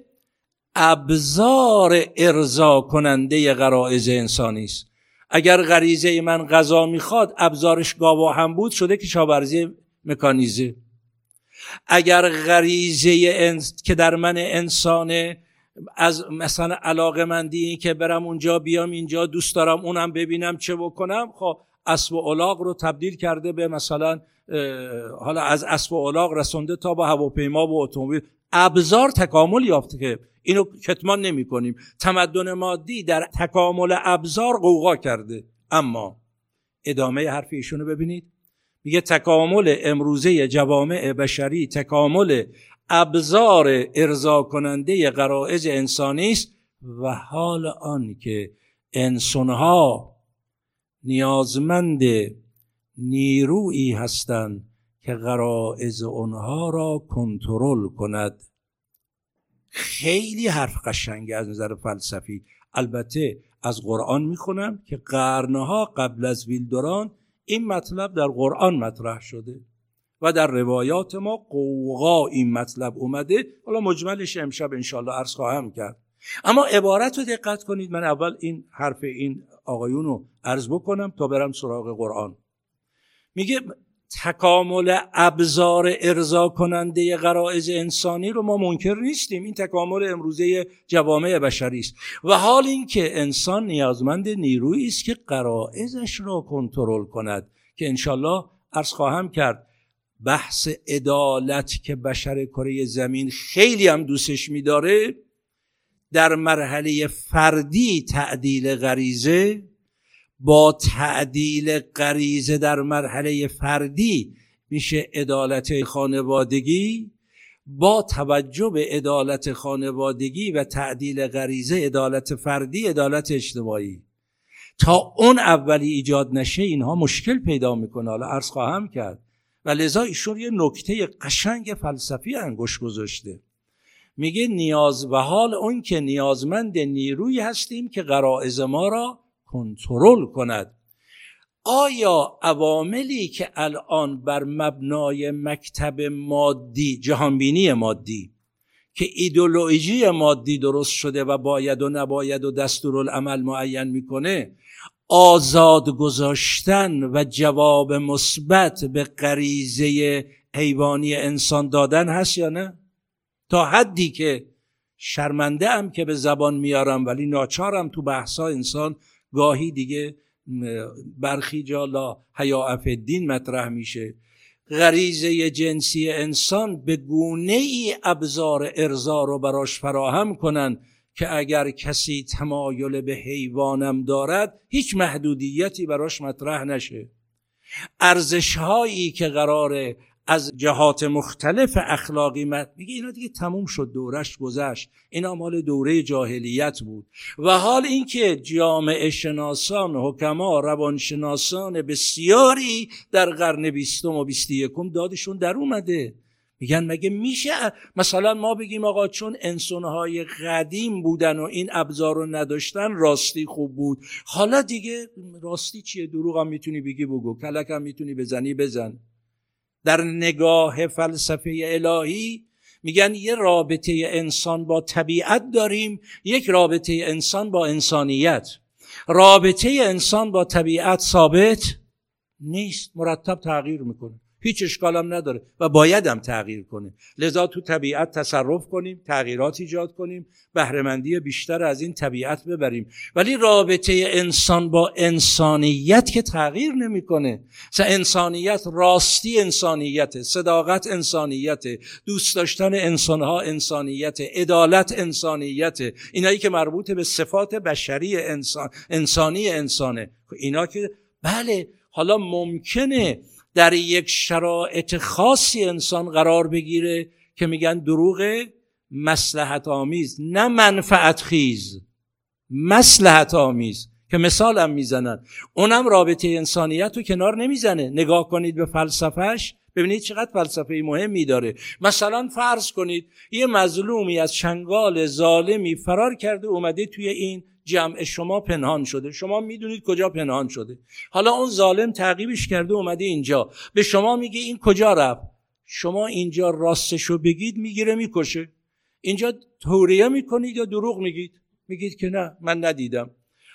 S1: ابزار ارضا کننده غرایز انسانی است. اگر غریزه من غذا میخواد، ابزارش گاوا هم بود، شده کشاورزی مکانیزه. اگر غریزه انس... که در من انسانه، از مثلا علاقه مندی که برم اونجا بیام اینجا، دوست دارم اونم ببینم چه بکنم، خب اسب و الاغ رو تبدیل کرده به مثلا حالا از اسب و الاغ رسونده تا با هواپیما و اتومبیل. ابزار تکامل یافته که اینو کتمان نمی کنیم. تمدن مادی در تکامل ابزار غوغا کرده. اما ادامه حرف ایشونو ببینید، میگه تکامل امروزه جوامع بشری تکامل ابزار ارضا کننده غرایز انسانی است و حال آن که انسانها نیازمند نیرویی هستند که غرایز آنها را کنترل کند. خیلی حرف قشنگه از نظر فلسفی. البته از قرآن میخونم که قرنها قبل از ویلدوران این مطلب در قرآن مطرح شده و در روایات ما قوقا این مطلب اومده. حالا مجملش امشب انشالله عرض خواهم کرد. اما عبارت رو دقت کنید. من اول این حرف این آقایون رو عرض بکنم تا برم سراغ قرآن. میگه تکامل ابزار ارضا کننده غرایز انسانی رو ما منکر نیستیم. این تکامل امروزه جوامع بشری است و حال این که انسان نیازمند نیرویی است که غرایزش را کنترل کند که انشالله عرض خواهم کرد. بحث عدالت که بشر کره زمین خیلی هم دوستش می‌داره، در مرحله فردی تعدیل غریزه با تعدیل غریزه در مرحله فردی میشه عدالت خانوادگی، با توجه به عدالت خانوادگی و تعدیل غریزه عدالت فردی عدالت اجتماعی. تا اون اولی ایجاد نشه اینها مشکل پیدا میکنه. حالا عرض خواهم کرد و لذا ایشون یه نکته قشنگ فلسفی انگوش گذاشته. میگه نیاز و حال اون که نیازمند نیرویی هستیم که غرایز ما را کنترل کند. آیا عواملی که الان بر مبنای مکتب مادی، جهانبینی مادی که ایدئولوژی مادی درست شده و باید و نباید و دستورالعمل معین میکنه، آزاد گذاشتن و جواب مثبت به غریزه حیوانی انسان دادن هست یا نه؟ تا حدی که شرمنده ام که به زبان میارم ولی ناچارم تو بحثا انسان گاهی دیگه برخی جا لا حیاء فی الدین مطرح میشه. غریزه جنسی انسان به گونه ای ابزار ارضا رو براش فراهم کنن که اگر کسی تمایل به حیوانم دارد هیچ محدودیتی براش مطرح نشه. ارزش هایی که قراره از جهات مختلف اخلاقی میگه اینا دیگه تموم شد، دورش گذشت، اینا مال دوره جاهلیت بود. و حال اینکه جامعه شناسان، حکما، روانشناسان بسیاری در قرن بیستم و بیست و یکم دادشون در اومده. میگن مگه میشه مثلا ما بگیم آقا چون انسانهای قدیم بودن و این ابزار رو نداشتن راستی خوب بود، حالا دیگه راستی چیه؟ دروغ هم میتونی بگی بگو، کلک هم میتونی بزنی بزن. در نگاه فلسفه الهی میگن یه رابطه انسان با طبیعت داریم، یک رابطه انسان با انسانیت. رابطه انسان با طبیعت ثابت نیست، مرتب تغییر میکنه، هیچ اشکال هم نداره و باید هم تغییر کنه. لذا تو طبیعت تصرف کنیم، تغییرات ایجاد کنیم، بهره‌مندی بیشتر از این طبیعت ببریم. ولی رابطه انسان با انسانیت که تغییر نمیکنه. مثلا انسانیت راستی انسانیت، صداقت انسانیت، دوست داشتن انسانها انسانیت، عدالت انسانیت، اینایی که مربوط به صفات بشری انسان انسانی انسانه. اینا که بله حالا ممکنه در یک شرایط خاصی انسان قرار بگیره که میگن دروغ مصلحت آمیز، نه منفعت خیز، مصلحت آمیز، که مثال هم میزنن. اونم رابطه انسانیت رو کنار نمیزنه. نگاه کنید به فلسفهش، ببینید چقدر فلسفه مهمی داره. مثلا فرض کنید یه مظلومی از چنگال ظالمی فرار کرده اومده توی این جمع شما پنهان شده، شما میدونید کجا پنهان شده. حالا اون ظالم تعقیبش کرده اومده اینجا، به شما میگه این کجا رفت، شما اینجا راستشو بگید میگیره میکشه، اینجا توریه میکنید یا دروغ میگید؟ میگید که نه من ندیدم.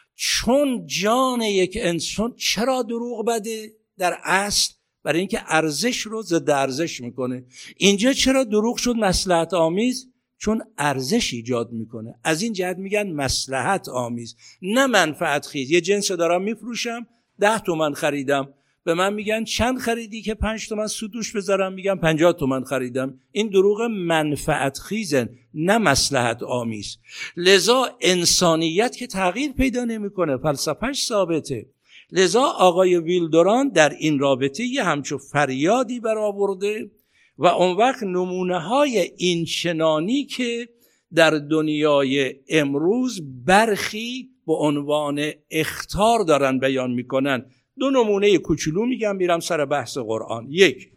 S1: چون جان یک انسان چرا دروغ بده در اصل؟ برای اینکه ارزش رو ضد ارزش میکنه. اینجا چرا دروغ شد مصلحت آمیز؟ چون ارزش ایجاد میکنه. از این جهت میگن مصلحت آمیز، نه منفعت خیز. یه جنس دارم میفروشم، ده تومن خریدم، به من میگن چند خریدی که پنج تومن سودوش بذارم؟ میگم پنجاه تومن خریدم. این دروغ منفعت خیزن، نه مصلحت آمیز. لذا انسانیت که تغییر پیدا نمیکنه، فلسفهش ثابته. لذا آقای ویلدوران در این رابطه یه همچو فریادی برآورده و اون وقت نمونه های این چنانی که در دنیای امروز برخی به عنوان اخطار دارن بیان میکنن. دو نمونه کوچولو میگم، میرم سر بحث قرآن. یک،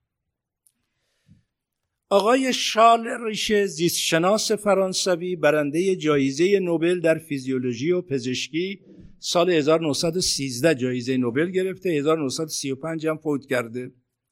S1: آقای شارل ریشه، زیستشناس فرانسوی، برنده جایزه نوبل در فیزیولوژی و پزشکی، سال هزار و نهصد و سیزده جایزه نوبل گرفته، هزار و نهصد و سی و پنج هم فوت کرده.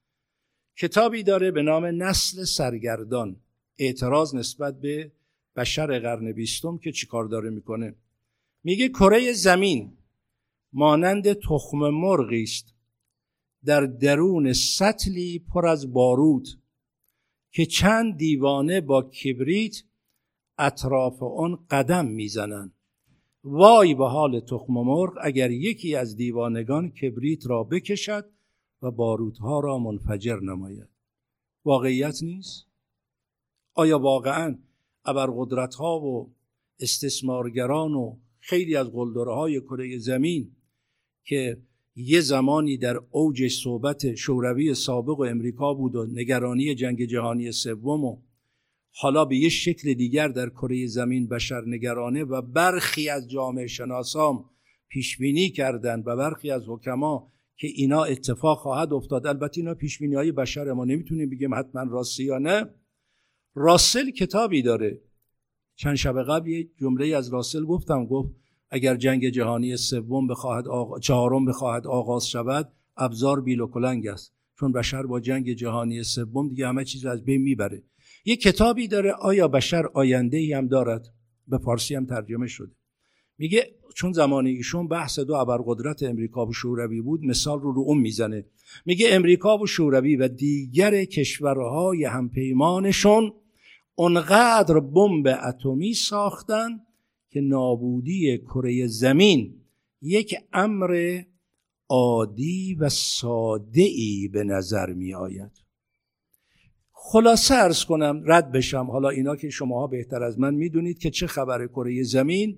S1: کتابی داره به نام نسل سرگردان، اعتراض نسبت به بشر قرن بیستم که چی کار داره میکنه. میگه کره زمین مانند تخم مرغی است در درون سطلی پر از بارود که چند دیوانه با کبریت اطراف آن قدم میزنند. وای به حال تخم مرغ اگر یکی از دیوانگان کبریت را بکشد و بارودها را منفجر نماید. واقعیت نیست؟ آیا واقعاً ابرقدرت‌ها و استثمارگران و خیلی از قلدرهای کره زمین که یه زمانی در اوج صحبت شوروی سابق و امریکا بود و نگرانی جنگ جهانی سوم و حالا به یه شکل دیگر در کره زمین بشر نگرانه و برخی از جامعه شناسان پیش بینی کردند و برخی از حکما که اینا اتفاق خواهد افتاد. البته اینا پیش بینی های بشر، ما نمیتونیم بگیم حتما راستی یا نه. راسل کتابی داره، چند شب قبل یه جمله از راسل گفتم، گفت اگر جنگ جهانی سوم بخواهد آغ... چهارم بخواهد آغاز شود، ابزار بیل و کلنگ است، چون بشر با جنگ جهانی سوم دیگه همه چیز از بین میبره. یه کتابی داره، آیا بشر آینده‌ای هم دارد، به فارسی هم ترجمه شده. میگه چون زمان ایشون بحث دو ابرقدرت امریکا و شوروی بود، مثال رو رو اون میزنه. میگه امریکا و شوروی و دیگر کشورهای همپیمانشون اونقدر بمب اتمی ساختن که نابودی کره زمین یک امر عادی و ساده‌ای به نظر می آید. خلاصه عرض کنم رد بشم، حالا اینا که شماها بهتر از من میدونید که چه خبر کره زمین.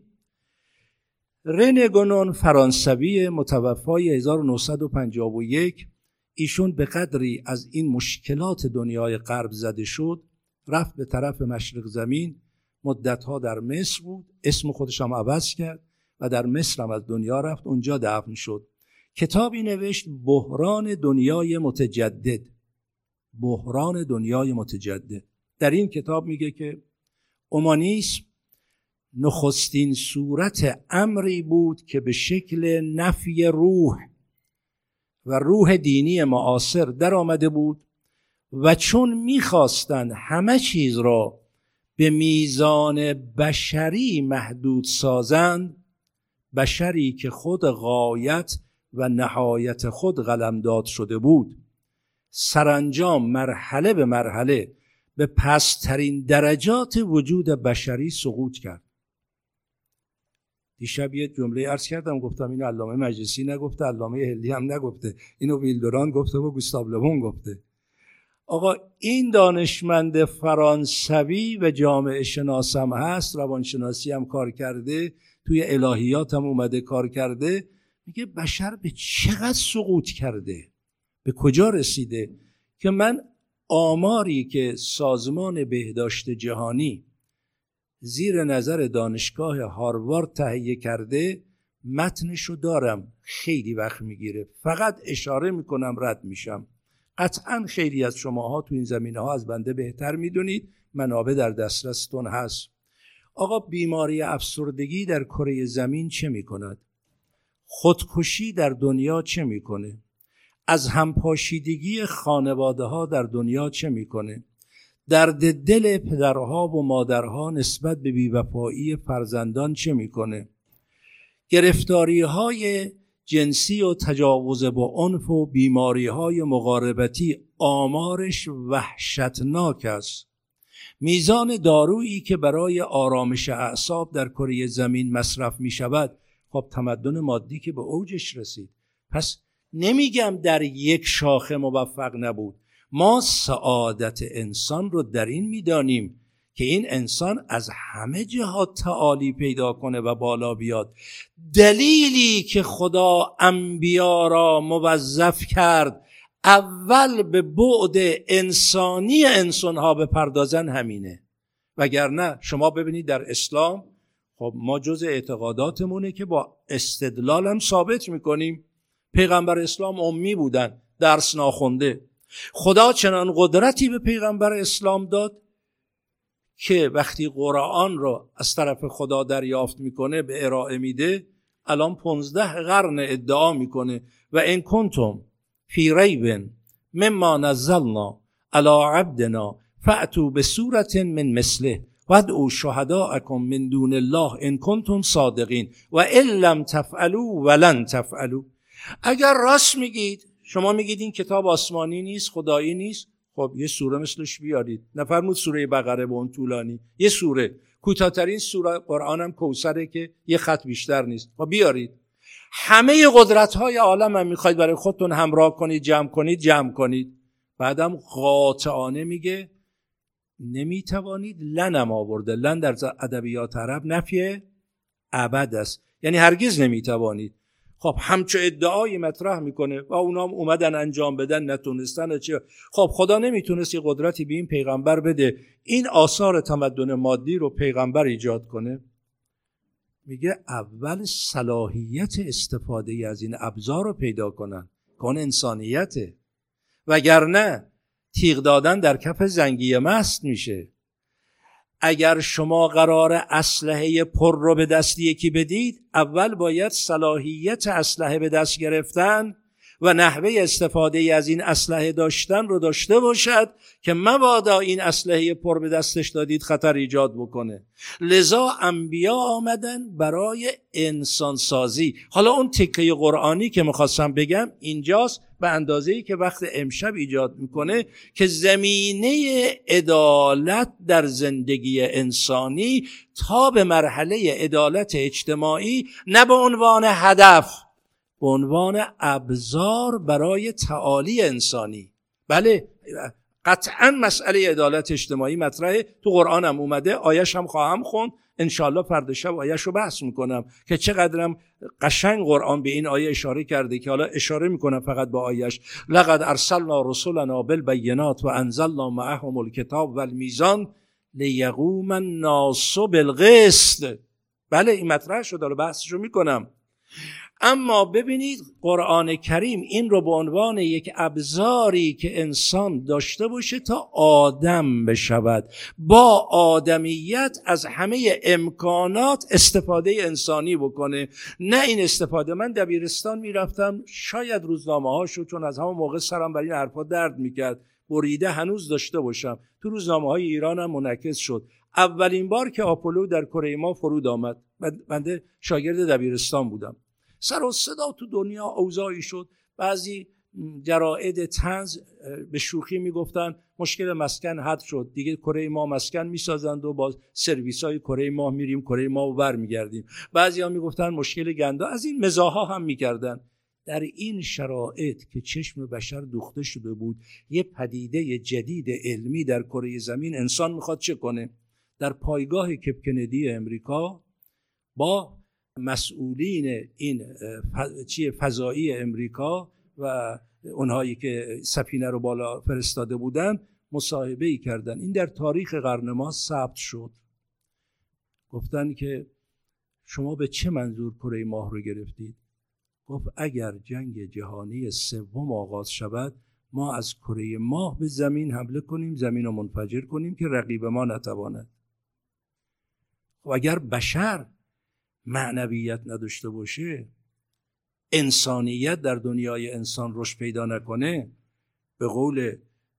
S1: رنه گونون فرانسوی متوفای هزار و نهصد و پنجاه و یک، ایشون به قدری از این مشکلات دنیای غرب زده شد، رفت به طرف مشرق زمین، مدتها در مصر بود، اسم خودش هم عوض کرد و در مصر هم از دنیا رفت، اونجا دفن شد. کتابی نوشت، بحران دنیای متجدد. بحران دنیای متجدد. در این کتاب میگه که اومانیسم نخستین صورت امری بود که به شکل نفی روح و روح دینی معاصر در آمده بود و چون میخواستن همه چیز را به میزان بشری محدود سازند، بشری که خود غایت و نهایت خود قلمداد شده بود، سرانجام مرحله به مرحله به پست‌ترین درجات وجود بشری سقوط کرد. دیشب یه جمله عرض کردم، گفتم اینو علامه مجلسی نگفته، علامه هلی هم نگفته، اینو ویلدوران گفته و گوستاو لبون گفته. آقا این دانشمند فرانسوی و جامعه شناس هم هست، روانشناسی هم کار کرده، توی الهیات هم اومده کار کرده، میگه بشر به چقدر سقوط کرده، به کجا رسیده، که من آماری که سازمان بهداشت جهانی زیر نظر دانشگاه هاروارد تهیه کرده، متنشو دارم، خیلی وقت میگیره، فقط اشاره میکنم رد میشم. قطعا خیلی از شماها تو این زمینه ها از بنده بهتر میدونید، منابع در دسترستون هست. آقا بیماری افسردگی در کره زمین چه میکند؟ خودکشی در دنیا چه میکنه؟ از همپاشیدگی خانواده ها در دنیا چه میکنه؟ درد دل پدرها و مادرها نسبت به بی‌وفایی فرزندان چه میکنه؟ گرفتاری های جنسی و تجاوز با عنف و بیماری های مقاربتی آمارش وحشتناک است. میزان دارویی که برای آرامش اعصاب در کره زمین مصرف می شود، خب تمدن مادی که به اوجش رسید، پس نمیگم در یک شاخه موفق نبود. ما سعادت انسان رو در این میدانیم که این انسان از همه جهات تعالی پیدا کنه و بالا بیاد. دلیلی که خدا انبیا را موظف کرد اول به بعد انسانی انسانها بپردازن همینه. وگرنه شما ببینید در اسلام، خب ما جز اعتقاداتمونه که با استدلال هم ثابت میکنیم. پیغمبر اسلام امی بودن، درس ناخونده. خدا چنان قدرتی به پیغمبر اسلام داد که وقتی قرآن رو از طرف خدا دریافت میکنه به ارائه میده، الان پونزده قرن ادعا میکنه و ان کنتم فی ریب مما نزلنا علی عبدنا فأتوا بسورة من مثله وادعوا شهداءکم من دون الله ان کنتم صادقین و ان لم تفعلوا ولن تفعلوا. اگر راست میگید، شما میگید این کتاب آسمانی نیست، خدایی نیست، خب یه سوره مثلش بیارید. نفرمود سوره بقره به اون طولانی، یه سوره کوتاه‌ترین سوره قرآن هم کوثره که یه خط بیشتر نیست، خب بیارید. همه قدرت‌های عالم هم میخواید برای خودتون همراه کنید، جمع کنید، جمع کنید. بعدم قاطعانه میگه نمیتوانید. لنم آورده. لن در ادبیات عرب نفی ابد است، یعنی هرگز نمیتوانید. خب همچه ادعایی مطرح میکنه و اونا هم اومدن انجام بدن، نتونستن. چه خب خدا نمیتونست یه قدرتی به این پیغمبر بده این آثار تمدن مادی رو پیغمبر ایجاد کنه؟ میگه اول صلاحیت استفاده از این ابزار رو پیدا کنن که اون انسانیته، وگرنه تیغ دادن در کف زنگی مست میشه. اگر شما قرار اسلحه پر رو به دست یکی بدید، اول باید صلاحیت اسلحه به دست گرفتن و نحوه استفاده از این اسلحه داشتن رو داشته باشد که مبادا این اسلحه پر به دستش دادید خطر ایجاد بکنه. لذا انبیا آمدن برای انسان سازی. حالا اون تکه قرآنی که میخواستم بگم اینجاست، به اندازه‌ای که وقت امشب ایجاد میکنه که زمینه عدالت در زندگی انسانی تا به مرحله عدالت اجتماعی، نه به عنوان هدف، به عنوان ابزار برای تعالی انسانی. بله قطعا مسئله عدالت اجتماعی مطرحه، تو قرآن هم اومده، آیش هم خواهم خوند انشاءالله فردا شب آیش رو بحث میکنم که چقدرم قشنگ قرآن به این آیه اشاره کرده که حالا اشاره میکنم فقط با آیش. لقد ارسلنا رسلنا بالبینات و انزلنا معهم الکتاب والمیزان لیقوم الناس بالقسط. بله این مطرح شد، حالا بحثشو میکنم. اما ببینید قرآن کریم این رو به عنوان یک ابزاری که انسان داشته باشه تا آدم بشود، با آدمیت از همه امکانات استفاده انسانی بکنه، نه این استفاده. من دبیرستان میرفتم، شاید روزنامه هاشو چون از همون موقع سرم برای این حرفا درد میکرد بریده هنوز داشته باشم، تو روزنامه های ایران هم منعکس شد. اولین بار که آپولو در کره ما فرود آمد، بنده شاگرد دبیرستان بودم، سر و صدا تو دنیا اوضاعی شد. بعضی جراید طنز به شوخی میگفتن مشکل مسکن حل شد، دیگه کره ما مسکن میسازند و با سرویس های کره ما میریم کره ما و بر میگردیم. بعضی ها میگفتن مشکل گندا، از این مزاحا هم میکردن. در این شرایط که چشم بشر دوخته شده بود، یه پدیده جدید علمی در کره زمین، انسان میخواد چه کنه؟ در پایگاه کپ کندی امریکا با مسئولین این چیه فضایی امریکا و اونهایی که سفینه رو بالا فرستاده بودن مصاحبه‌ای کردن. این در تاریخ قرن ما ثبت شد. گفتن که شما به چه منظور کره ماه رو گرفتید؟ گفت اگر جنگ جهانی سوم آغاز شود، ما از کره ماه به زمین حمله کنیم، زمین رو منفجر کنیم که رقیب ما نتواند. و اگر بشر معنویت نداشته باشه، انسانیت در دنیای انسان رشد پیدا نکنه، به قول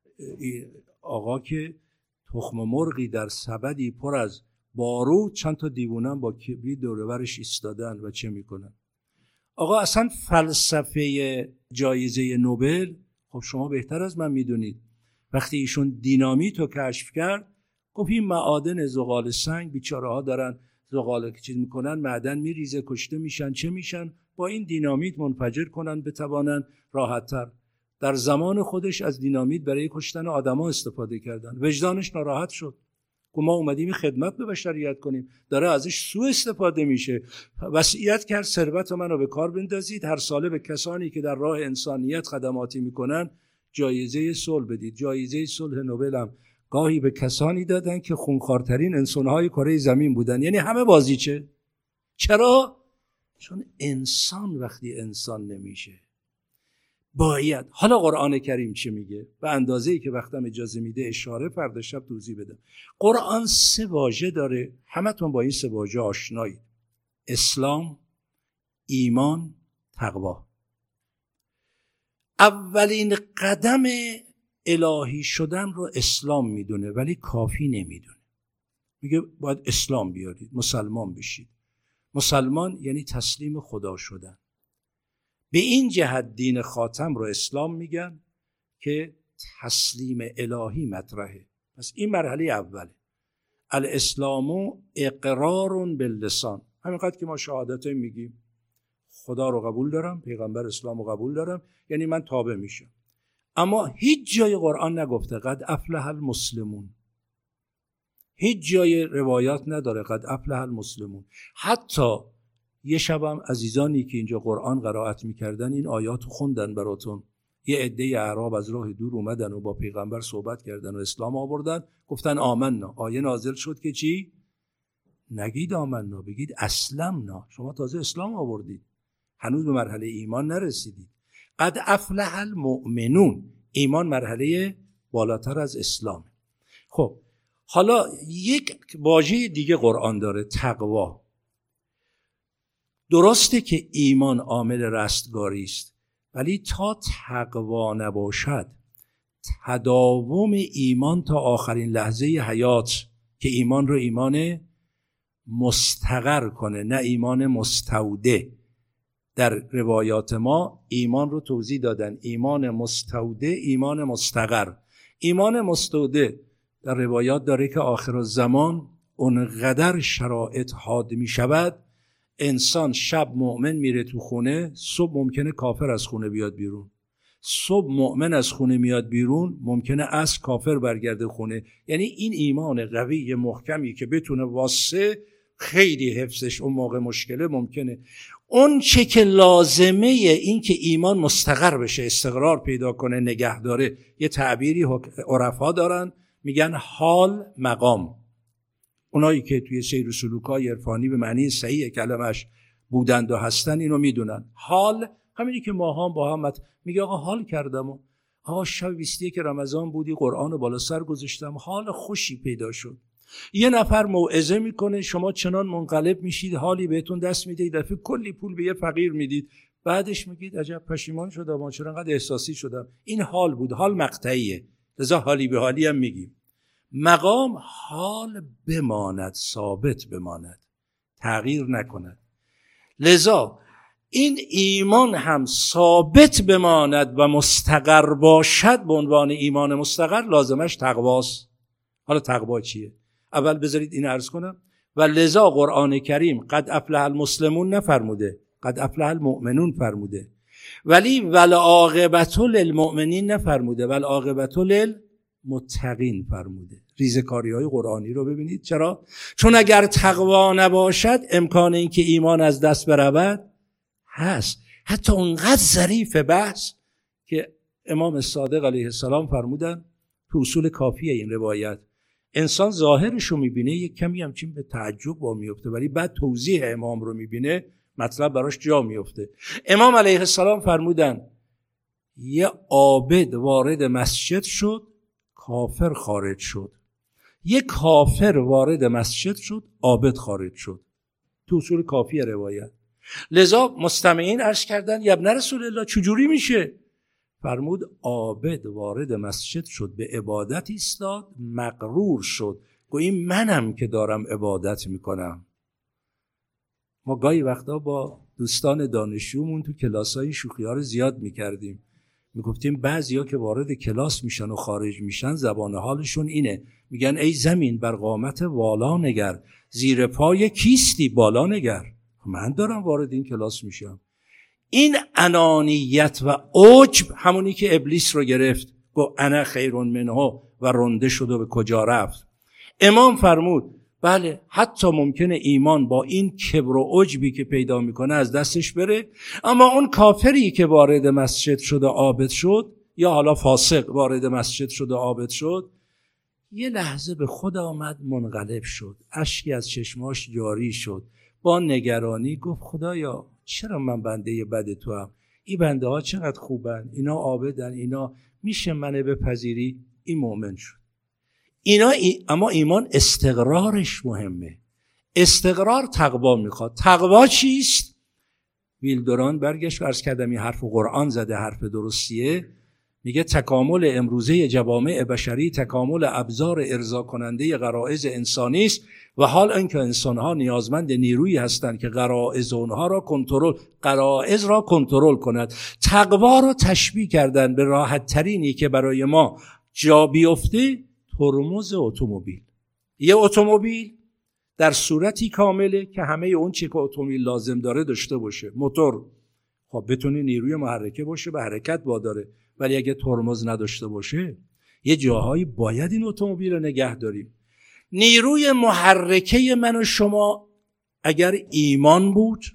S1: آقا که تخم مرغی در سبدی پر از بارود، چند تا دیوونن با کبریت دور و برش ایستادن و چه میکنن؟ آقا اصلا فلسفه جایزه نوبل، خب شما بهتر از من میدونید، وقتی ایشون دینامیت رو کشف کرد، گفت این معادن زغال سنگ بیچاره ها دارن زغال که چیز میکنن معدن میریزه، کشته میشن، چه میشن؟ با این دینامیت منفجر کنن بتوانن راحت‌تر. در زمان خودش از دینامیت برای کشتن آدما استفاده کردن. وجدانش ناراحت شد. که ما اومدیم خدمت به بشریت کنیم، داره ازش سوء استفاده میشه. وصیت کرد ثروت منو به کار بندازید، هر ساله به کسانی که در راه انسانیت خدماتی میکنن جایزه صلح بدید. جایزه صلح نوبل هم گاهی به کسانی دادن که خونخوارترین انسانهای کره زمین بودن. یعنی همه بازیچه. چرا؟ چون انسان وقتی انسان نمیشه باید. حالا قرآن کریم چی میگه؟ به اندازه‌ای که وقتم اجازه میده اشاره فردا شب توضیح بدم. قرآن سه واژه داره، همتون با این سه واژه آشنایید: اسلام، ایمان، تقوا. اولین قدم الهی شدن رو اسلام میدونه، ولی کافی نمیدونه. میگه باید اسلام بیارید، مسلمان بشید. مسلمان یعنی تسلیم خدا شدن. به این جهت دین خاتم رو اسلام میگن که تسلیم الهی مطرحه. پس این مرحله اوله. الاسلام اقرار باللسان. همینقدر که ما شهادت میگیم خدا رو قبول دارم، پیغمبر اسلام رو قبول دارم، یعنی من تابع میشم. اما هیچ جای قرآن نگفته قد افلح المسلمون. هیچ جای روایات نداره قد افلح المسلمون. حتی یه شبم عزیزانی که اینجا قرآن قرائت میکردن این آیاتو خوندن براتون. یه عده اعراب از راه دور اومدن و با پیغمبر صحبت کردن و اسلام آوردن، گفتن آمنا. آیه نازل شد که چی؟ نگید آمنا، بگید اسلمنا. شما تازه اسلام آوردید، هنوز به مرحله ایمان نرسیدید. قد افلح المؤمنون. ایمان مرحله بالاتر از اسلام. خب حالا یک واژه دیگه قرآن داره، تقوا. درسته که ایمان عامل رستگاری است، ولی تا تقوا نباشد، تداوم ایمان تا آخرین لحظه حیات، که ایمان رو ایمان مستقر کنه نه ایمان مستودع. در روایات ما ایمان رو توضیح دادن: ایمان مستودع، ایمان مستقر. ایمان مستودع در روایات داره که آخر الزمان اونقدر شرایط حاد می شود، انسان شب مؤمن میره تو خونه، صبح ممکنه کافر از خونه بیاد بیرون. صبح مؤمن از خونه میاد بیرون، ممکنه عصر کافر برگرده خونه. یعنی این ایمان قوی محکمی که بتونه واسه خیلی حفظش اون موقع مشکله ممکنه. اون چه که لازمه این که ایمان مستقر بشه، استقرار پیدا کنه، نگه داره. یه تعبیری عرفا دارن میگن حال مقام. اونایی که توی سیر و سلوک‌های عرفانی به معنی صحیح کلمش بودند و هستن اینو میدونن. حال همینی که ما هم با هم میگه آقا حال کردم و آقا شب بیست و یک رمضان بودی قرآن رو بالا سر گذاشتم، حال خوشی پیدا شد. یه نفر موعظه میکنه، شما چنان منقلب میشید، حالی بهتون دست میده، دفعه کلی پول به یه فقیر میدید، بعدش میگید عجب پشیمان شدم، ما چرا انقدر احساسی شدم. این حال بود، حال مقطعیه، لذا حالی به حالی هم میگیم. مقام حال بماند، ثابت بماند، تغییر نکند. لذا این ایمان هم ثابت بماند و مستقر باشد. به عنوان ایمان مستقر لازمش تقواست. حالا تقوا چیه؟ اول بذارید این عرض کنم. و لذا قرآن کریم قد افلح المسلمون نفرموده، قد افلح المؤمنون فرموده، ولی والعاقبة للمؤمنین نفرموده، والعاقبة للمتقین فرموده. ریزکاری های قرآنی رو ببینید. چرا؟ چون اگر تقوا نباشد امکان این که ایمان از دست برود هست. حتی اونقدر ظریف بحث که امام صادق علیه السلام فرمودن تو اصول کافیه این روایت، انسان ظاهرش رو میبینه یک کمی همچین به تعجب با میفته، ولی بعد توضیح امام رو میبینه مطلب براش جا میفته. امام علیه السلام فرمودن یه عابد وارد مسجد شد، کافر خارج شد. یه کافر وارد مسجد شد، عابد خارج شد. تو اصول کافی روایت. لذا مستمعین عرض کردن یا ابن رسول الله چجوری میشه؟ فرمود عابد وارد مسجد شد، به عبادت ایستاد، مغرور شد، گویی منم که دارم عبادت میکنم. ما گاهی وقتا با دوستان دانشجومون تو کلاسای شوخی ها رو زیاد میکردیم. میگفتیم بعضیا که وارد کلاس میشن و خارج میشن زبان حالشون اینه، میگن ای زمین بر قامت والا نگر، زیر پای کیستی بالا نگر. من دارم وارد این کلاس میشم. این انانیت و عجب همونی که ابلیس رو گرفت، گفت انا خیر منه و رنده شد و به کجا رفت. امام فرمود بله حتی ممکنه ایمان با این کبر و عجبی که پیدا میکنه از دستش بره، اما اون کافری که وارد مسجد شد و عابد شد، یا حالا فاسق وارد مسجد شد و عابد شد، یه لحظه به خود آمد، منقلب شد، اشکی از چشماش جاری شد، با نگرانی گفت خدایا چرا من بنده بد تو هم؟ این بنده ها چقدر خوبن، اینا عابدن، اینا میشه منو بپذیری؟ این مؤمن شد. اینا ای... اما ایمان استقرارش مهمه. استقرار تقوا میخواد. تقوا چیست؟ ویلدوران برگشت و عرض کردم این حرف قرآن زده، حرف درستیه. میگه تکامل امروزه جوامع بشری تکامل ابزار ارضا کننده غرایز انسانی است و حال اینکه انسان‌ها نیازمند نیرویی هستند که غرایز اونها را کنترل غرایز را کنترل کند. تقوا را تشبیه کردن به راحت ترینی که برای ما جا بیفته، ترمز اتومبیل. یه اتومبیل در صورتی کامله که همه اون چیزی که اتومبیل لازم داره داشته باشه. موتور خب بتونه نیروی محرکه باشه، به حرکت واداره، ولی اگه ترمز نداشته باشه یه جاهایی باید این اتومبیل رو نگه داریم. نیروی محرکه من و شما اگر ایمان بود،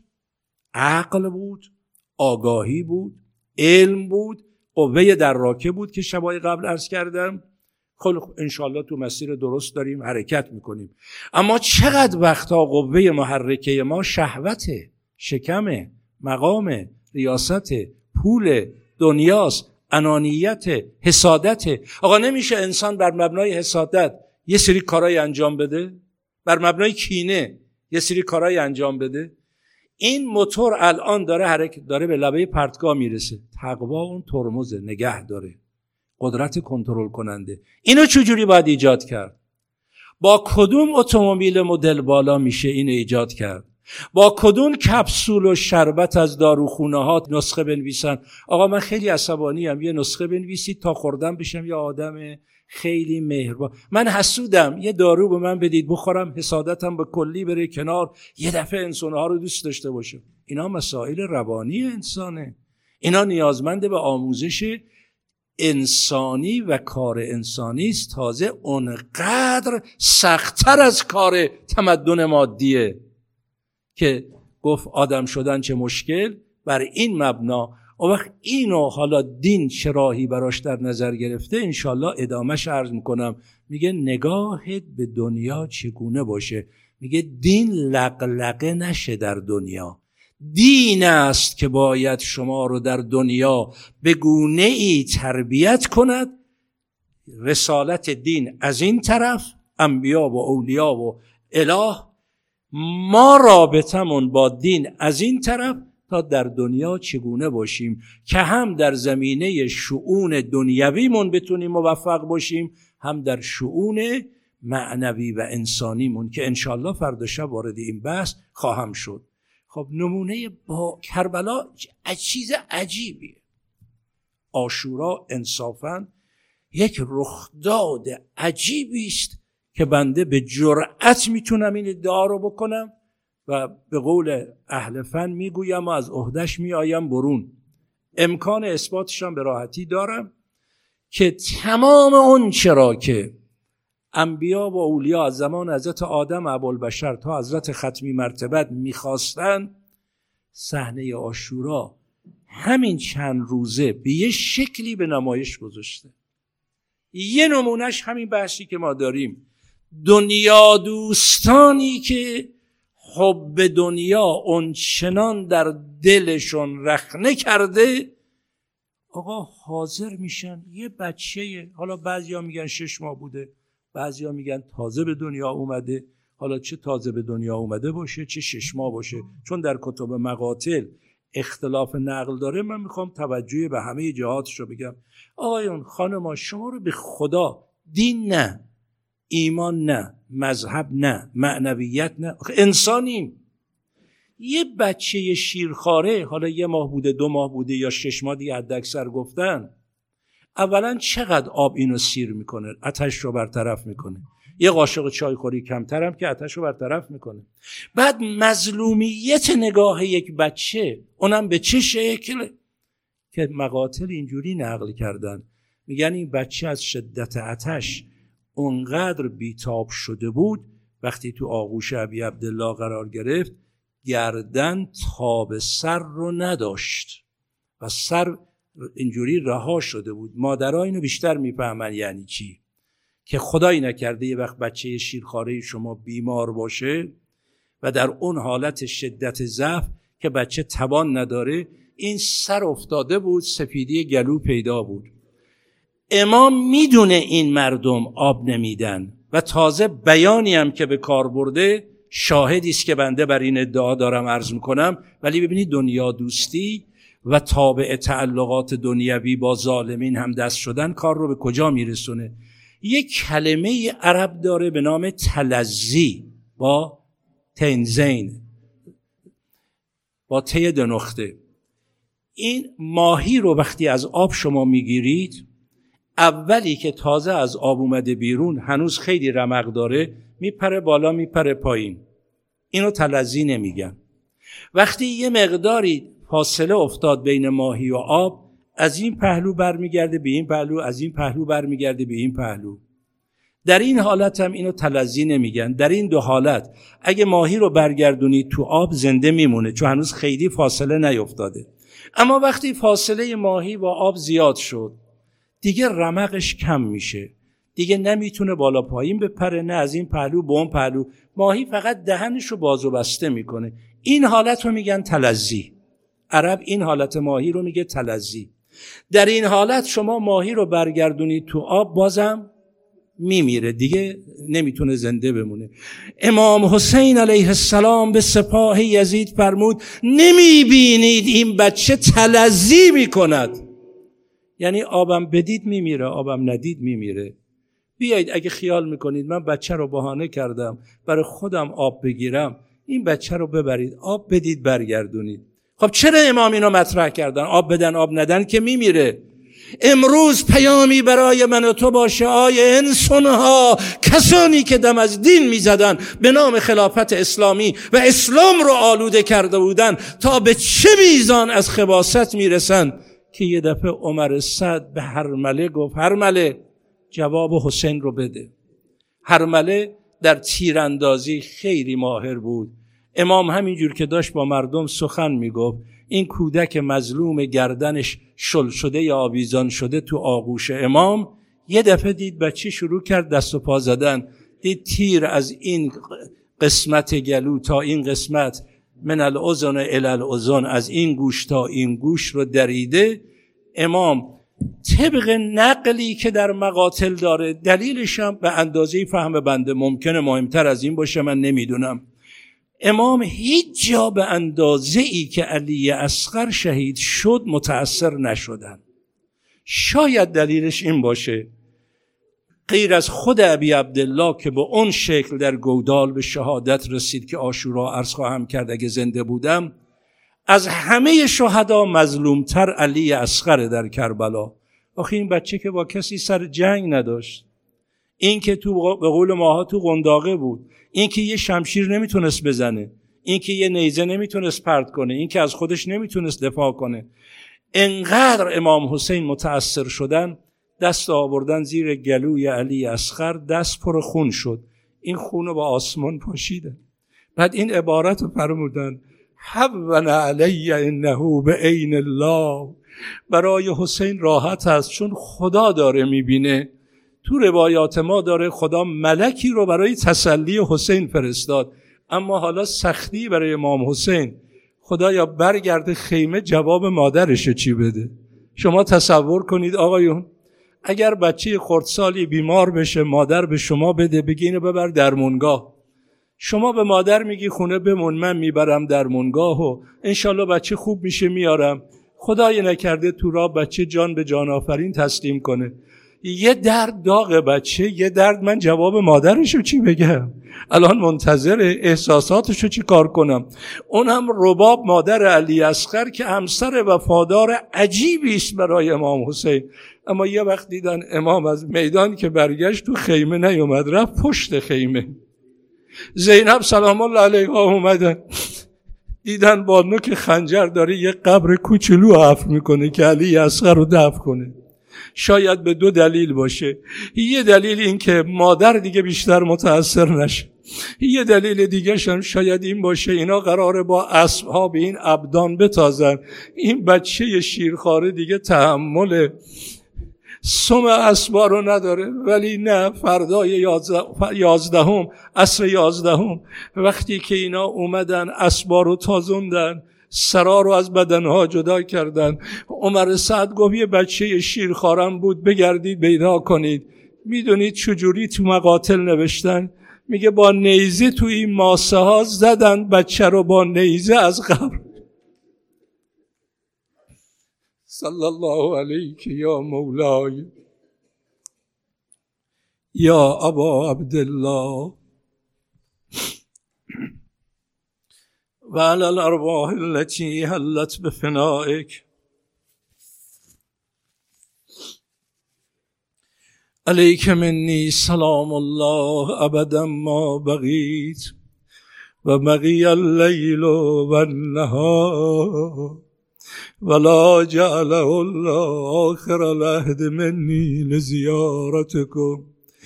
S1: عقل بود، آگاهی بود، علم بود، قوه دراکه بود که شبای قبل عرض کردم، خب انشالله تو مسیر درست داریم حرکت میکنیم. اما چقدر وقتا قوه محرکه ما شهوته، شکمه، مقامه، ریاسته، پول، دنیاست، انانیت، حسادت. آقا نمیشه انسان بر مبنای حسادت یه سری کارهای انجام بده، بر مبنای کینه یه سری کارهای انجام بده؟ این موتور الان داره حرکت داره به لبه پرتگاه میرسه، تقوا اون ترمز نگه داره، قدرت کنترل کننده. اینو چجوری باید ایجاد کرد؟ با کدوم اتومبیل مدل بالا میشه اینو ایجاد کرد؟ با کدوم کپسول و شربت از داروخونه ها نسخه بنویسن؟ آقا من خیلی عصبانی ام، یه نسخه بنویسید تا خوردم بشم یه آدم خیلی مهربان. من حسودم، یه دارو به من بدید بخورم، حسادتم به کلی بره کنار، یه دفعه انسانها رو دوست داشته باشم. اینا مسائل روانی انسانه. اینا نیازمند به آموزش انسانی و کار انسانی است. تازه اونقدر سخت‌تر از کار تمدن مادیه که گفت آدم شدن چه مشکل. بر این مبنا اون وقت اینو حالا دین چه راهی براش در نظر گرفته انشالله ادامهش عرض میکنم. میگه نگاهت به دنیا چگونه باشه؟ میگه دین لقلقه نشه در دنیا. دین است که باید شما رو در دنیا به گونه ای تربیت کند. رسالت دین از این طرف، انبیا و اولیا و اله، ما رابطمون با دین از این طرف، تا در دنیا چگونه باشیم که هم در زمینه شؤون دنیویمون بتونیم موفق باشیم، هم در شؤون معنوی و انسانیمون که انشالله فردا شب وارد این بحث خواهم شد. خب نمونه با کربلا چیز عجیبیه. عاشورا انصافاً یک رخداد عجیبی است که بنده به جرأت میتونم این ادعا رو بکنم و به قول اهل فن میگویم و از عهده‌اش میآیم برون. امکان اثباتش هم به راحتی دارم که تمام اون چرا که انبیا و اولیا از زمان حضرت آدم ابوالبشر تا حضرت ختمی مرتبت میخواستن، صحنه عاشورا همین چند روزه به یه شکلی به نمایش گذاشته. یه نمونهش همین بحثی که ما داریم. دنیا دوستانی که حب دنیا اونچنان در دلشون رخنه کرده، آقا حاضر میشن یه بچه، حالا بعضیا میگن شش ماه بوده، بعضیا میگن تازه به دنیا اومده، حالا چه تازه به دنیا اومده باشه چه شش ماه باشه، چون در کتب مقاتل اختلاف نقل داره، من میخوام توجه به همه جهاتش رو بگم. آقایون خانما، شما رو به خدا دین نه، ایمان نه، مذهب نه، معنویت نه، انسانیم. یه بچه شیرخواره، حالا یه ماه بوده، دو ماه بوده یا شش ماه دیگه حداکثر گفتن، اولا چقدر آب اینو سیر میکنه، آتش رو برطرف میکنه. یه قاشق چای خوری کمتر هم که آتش رو برطرف میکنه. بعد مظلومیت نگاه یک بچه، اونم به چه شکل که مقاتل اینجوری نقل کردن، میگن این بچه از شدت آتش اونقدر بیتاب شده بود وقتی تو آغوش ابی عبدالله قرار گرفت گردن تاب سر رو نداشت و سر اینجوری رها شده بود. مادرها اینو بیشتر میفهمن یعنی چی، که خدایی نکرده یه وقت بچه شیرخواره شما بیمار باشه و در اون حالت شدت ضعف که بچه توان نداره، این سر افتاده بود، سفیدی گلو پیدا بود. امام میدونه این مردم آب نمیدن و تازه بیانی هم که به کار برده شاهدی است که بنده بر این ادعا دارم عرض میکنم. ولی ببینید دنیا دوستی و تابع تعلقات دنیوی با ظالمین هم دست شدن کار رو به کجا میرسونه. یک کلمه عرب داره به نام تلزی با تنزین، با ته دو نقطه. این ماهی رو وقتی از آب شما میگیرید، اولی که تازه از آب اومده بیرون هنوز خیلی رمق داره، میپره بالا میپره پایین، اینو تلزی نمیگن. وقتی یه مقداری فاصله افتاد بین ماهی و آب، از این پهلو برمیگرده به این پهلو، از این پهلو برمیگرده به این پهلو، در این حالت هم اینو تلزی نمیگن. در این دو حالت اگه ماهی رو برگردونید تو آب زنده میمونه چون هنوز خیلی فاصله نیفتاده. اما وقتی فاصله ماهی با آب زیاد شد دیگه رمقش کم میشه، دیگه نمیتونه بالا پایین بپره، نه از این پهلو به اون پهلو، ماهی فقط دهنش رو باز و بسته میکنه. این حالت رو میگن تلزی. عرب این حالت ماهی رو میگه تلزی. در این حالت شما ماهی رو برگردونید تو آب بازم میمیره، دیگه نمیتونه زنده بمونه. امام حسین علیه السلام به سپاه یزید فرمود نمیبینید این بچه تلزی میکند، یعنی آبم بدید میمیره، آبم ندید میمیره. بیایید اگه خیال میکنید من بچه رو بهانه کردم برای خودم آب بگیرم، این بچه رو ببرید آب بدید برگردونید. خب چرا امام اینو مطرح کردن؟ آب بدن آب ندن که میمیره. امروز پیامی برای من و تو باشه آی انسانها، کسانی که دم از دین میزدن به نام خلافت اسلامی و اسلام رو آلوده کرده بودن تا به چه میزان از خباثت میرسن که یه دفعه عمر سعد به هرمله گفت هرمله جواب حسین رو بده. هرمله در تیراندازی خیلی ماهر بود. امام همینجور که داشت با مردم سخن میگفت، این کودک مظلوم گردنش شل شده یا آویزان شده تو آغوش امام، یه دفعه دید بچه شروع کرد دست و پا زدن، دید تیر از این قسمت گلو تا این قسمت، من الاذن الی الاذن، از این گوش تا این گوش رو دریده. امام طبق نقلی که در مقاتل داره، دلیلش هم به اندازه فهم بنده ممکنه مهمتر از این باشه، من نمیدونم، امام هیچ جا به اندازه ای که علی اصغر شهید شد متأثر نشدن. شاید دلیلش این باشه غیر از خود ابی عبدالله که به اون شکل در گودال به شهادت رسید که عاشورا عرض خواهم کرد اگه زنده بودم، از همه شهدا مظلومتر علی اصغر در کربلا. آخه این بچه که با کسی سر جنگ نداشت، این که تو به قول ماها تو قنداقه بود، این که یه شمشیر نمیتونست بزنه، این که یه نیزه نمیتونست پرت کنه، این که از خودش نمیتونست دفاع کنه، انقدر امام حسین متأثر شدن دست آوردن زیر گلوی علی اصغر، دست پر خون شد، این خون رو با آسمان پاشیدن. بعد این عبارت رو فرمودن هون علی انه بعین الله، برای حسین راحت است چون خدا داره میبینه. تو روایات ما داره خدا ملکی رو برای تسلی حسین فرستاد، اما حالا سختی برای امام حسین، خدا یا برگرده خیمه جواب مادرش چی بده. شما تصور کنید آقایون، اگر بچه خردسالی بیمار بشه مادر به شما بده بگی اینو ببر درمونگاه، شما به مادر میگی خونه بمون من میبرم درمونگاه و انشالله بچه خوب میشه میارم، خدای نکرده تو راه بچه جان به جان آفرین تسلیم کنه. یه درد داغ بچه، یه درد من جواب مادرشو چی بگم؟ الان منتظر احساساتشو چی کار کنم؟ اونم رباب مادر علی اصغر که همسر وفادار عجیبی است برای امام حسین. اما یه وقت دیدن امام از میدان که برگشت تو خیمه نیومد، رفت پشت خیمه. زینب سلام الله علیها اومدن، دیدن با نوک خنجر داره یه قبر کوچولو حفر میکنه که علی اصغر رو دفن کنه. شاید به دو دلیل باشه. یه دلیل این که مادر دیگه بیشتر متأثر نشه، یه دلیل دیگه هم شاید این باشه اینا قراره با اسبها به این ابدان بتازن، این بچه شیرخواره دیگه تحمل سم اسبا رو نداره. ولی نه، فردای یازدهم عصر یازدهم وقتی که اینا اومدن اسبا رو تازوندن، سرا رو از بدنها جدا کردن، عمر سعد گفت یه بچه شیرخوارم بود، بگردید پیدا کنید. میدونید چجوری تو مقاتل نوشتن؟ میگه با نیزه تو این ماسه ها زدن بچه رو با نیزه از قبر. صلی الله علیک یا مولای یا ابا عبدالله و علی الارواح التي حلت بفنائک علیک منی سلام الله ابدا ما بقیت و بقی اللیل و النهار ولا جعله الله آخر العهد منی لزیارتکم.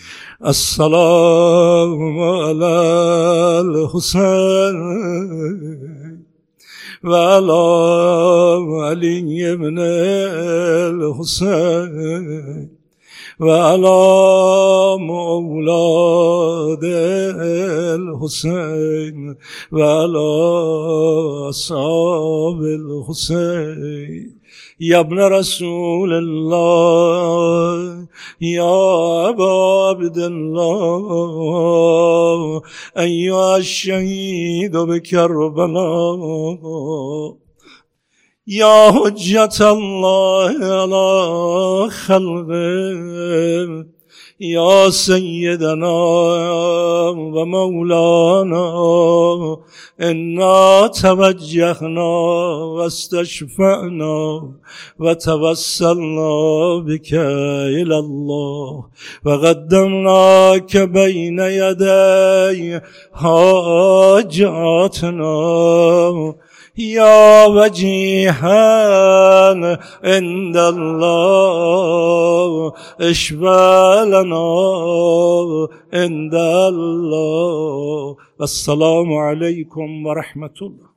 S1: السلام علی الحسین و علی علی ابن الحسین و علی مولاد الحسین و علی اصحاب الحسین. یا ابن رسول الله یا ابا عبدالله ایها الشهید بکربلا یا حجت الله علی خلقه یا سیدنا و مولانا انا توجهنا و استشفعنا و توسلنا بك الى الله و قدمناك بین یدی حاجاتنا یا وجیها عند الله اشفع لنا عند الله. السلام علیکم و رحمت الله.